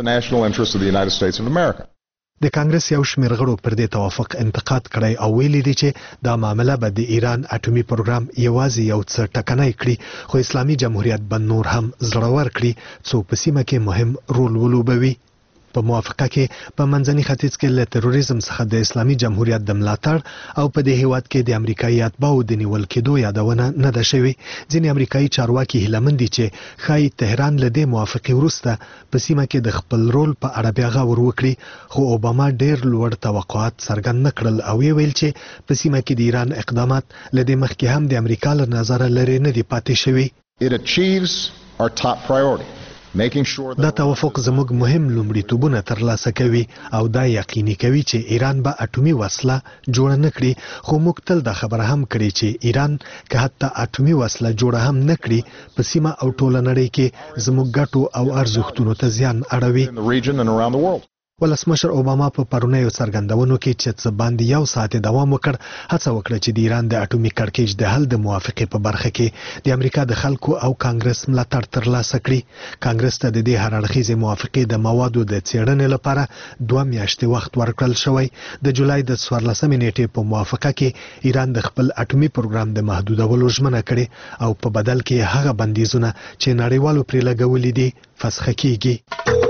ده. د کانګرس یو شمېر غړو پر دې توافق انتقاد کړی او ویلي دي چې دا معامله به د ایران اټومي پروګرام یوازې یو څه ټکنی کړي، خو اسلامي جمهوریت به نور هم زړور کړي څو په سیمه کې مهم رول ولوبوي. په موافقه کې په منځني ختیځ کې له تروریزم څخه د اسلامي جمهوریت د ملاتړ او په دې هیواد کې د امریکایي اتباعو د نیول کېدو یادونه نه ده شوې. ځینې امریکایي چارواکي هیله مند دي چې ښایي تهران له دې موافقې وروسته په سیمه کې د خپل رول په اړه بیا غور وکړي، خو اوباما ډېر لوړ توقعات څرګند نه کړل او ویل چې په سیمه کې د ایران اقدامات له دې مخکې هم د امریکا له نظره لرې نه دي پاتې شوي. It achieves our top priority. دا توافق زموږ مهم لومړیتوبونه ترلاسه کوي او دا یقیني کوي چې ایران به اټومي وسله جوړه نه کړي، خو موږ تل دا خبره هم کړې چې ایران که حتی اټومي وسله جوړه هم نه کړي په سیمه او ټوله نړۍ کې زموږ ګټو او ارزښتونو ته زیان اړوي. ولسمشر اوباما په پرونیو څرګندونو کې چې څه باندې یو ساعت دوام وکړ هڅه وکړه چې د ایران د اټومي کړکېچ د حل د موافقې په برخه کې د امریکا د خلکو او کانګرس ملاتړ ترلاسه کړي. کانګرس ته د دې هر اړخیزې موافقې د موادو د څېړنې لپاره 2 میاشتې وخت ورکړل شوی. د جولای د 14 نیټې په موافقه کې ایران د خپل اټومي پروګرام د محدودولو ژمنه کړې او په بدل کې هغه بندیزونه چې نړیوالو پرې لګولي دي فسخ کیږي.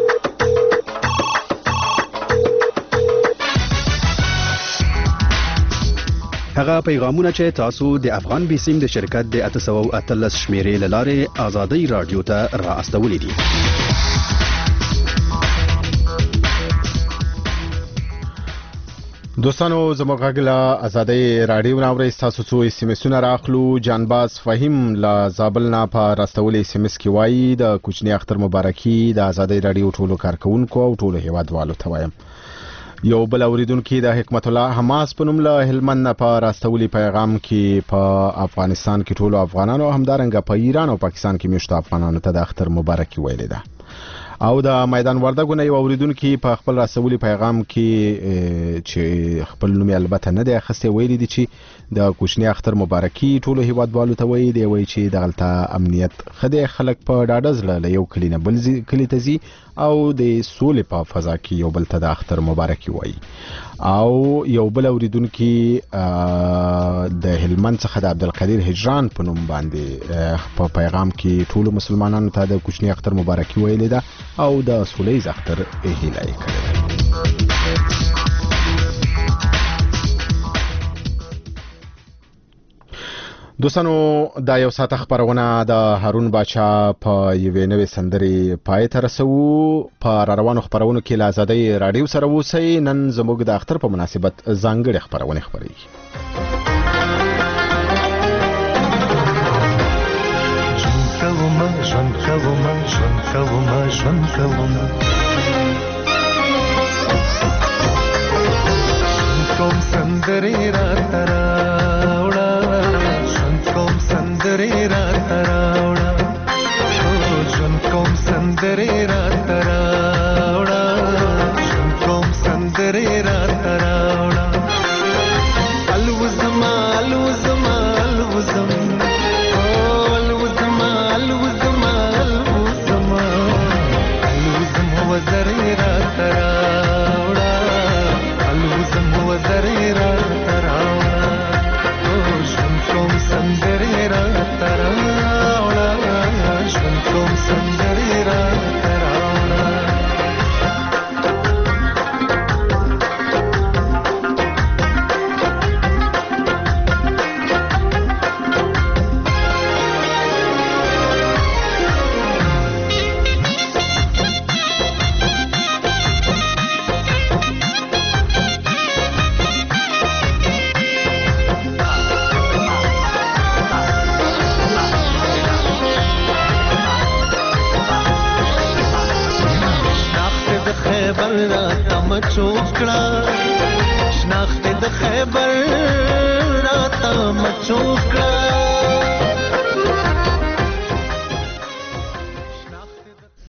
هغه پیغامونه چې تاسو د افغان بیسیم د شرکت د 813 شمیرې لاره آزادۍ رادیو ته را استولې دي. دوستانو زموږ غږ له آزادۍ رادیو ناوړې تاسو څو اس ام اسونه راخلو. جانباز فهیم لا زابل نه په راستولې اس ام اس کې وایي د کوچنی اختر مبارکي د آزادۍ رادیو ټولو کارکونکو او ټولو هیوادوالو ته وایم. یو بل اوریدونکو د حکمت الله حماس په نوم له هلمند نه په راستولي پیغام کې په افغانستان کې ټولو افغانانو همدارنګه په ایران او پاکستان کې میشته افغانانو ته د اختر مبارکي ویلې ده. او د میدان وردګو نه یو اوریدونکو په خپل راستولي پیغام کې چې خپل نوم البته نه دی اخیستی ویلي دي چې د کوچنی اختر مبارکي ټولو هیوادوالو ته ویلي دی چې دغلته امنیت خدای خلک په ډاډه زړه له یو کلی نه بل کلی ته ځي او د سولې په فضا کې یو بل ته د اختر مبارکي وایي. او یو بل اوریدونکو د هلمند څخه د عبدالقدیر هجران په نوم باندې په پیغام کې ټولو مسلمانانو ته د کوچنی اختر مبارکي ویلې ده او د سولې اختر هیله یې کړې. دوستانو دا یو ساعت خبرونه د هارون باچا په یوې نوې سندرې پای ته رسو. په روانو خبرونو کې له آزادۍ رادیو سره اوسئ. نن زموږ د اختر په مناسبت ځانګړې خبرونه خپرېږي. سندرې راته راوړه ژوند کوم سندرې راته راوړه ژوند کوم سندرې راته راوړه الوزما الوزما الوزم الوزما الوزما الوزما الوزم وزرې خیبر را تم چوکړه شناخت د خیبر را تم چوکړه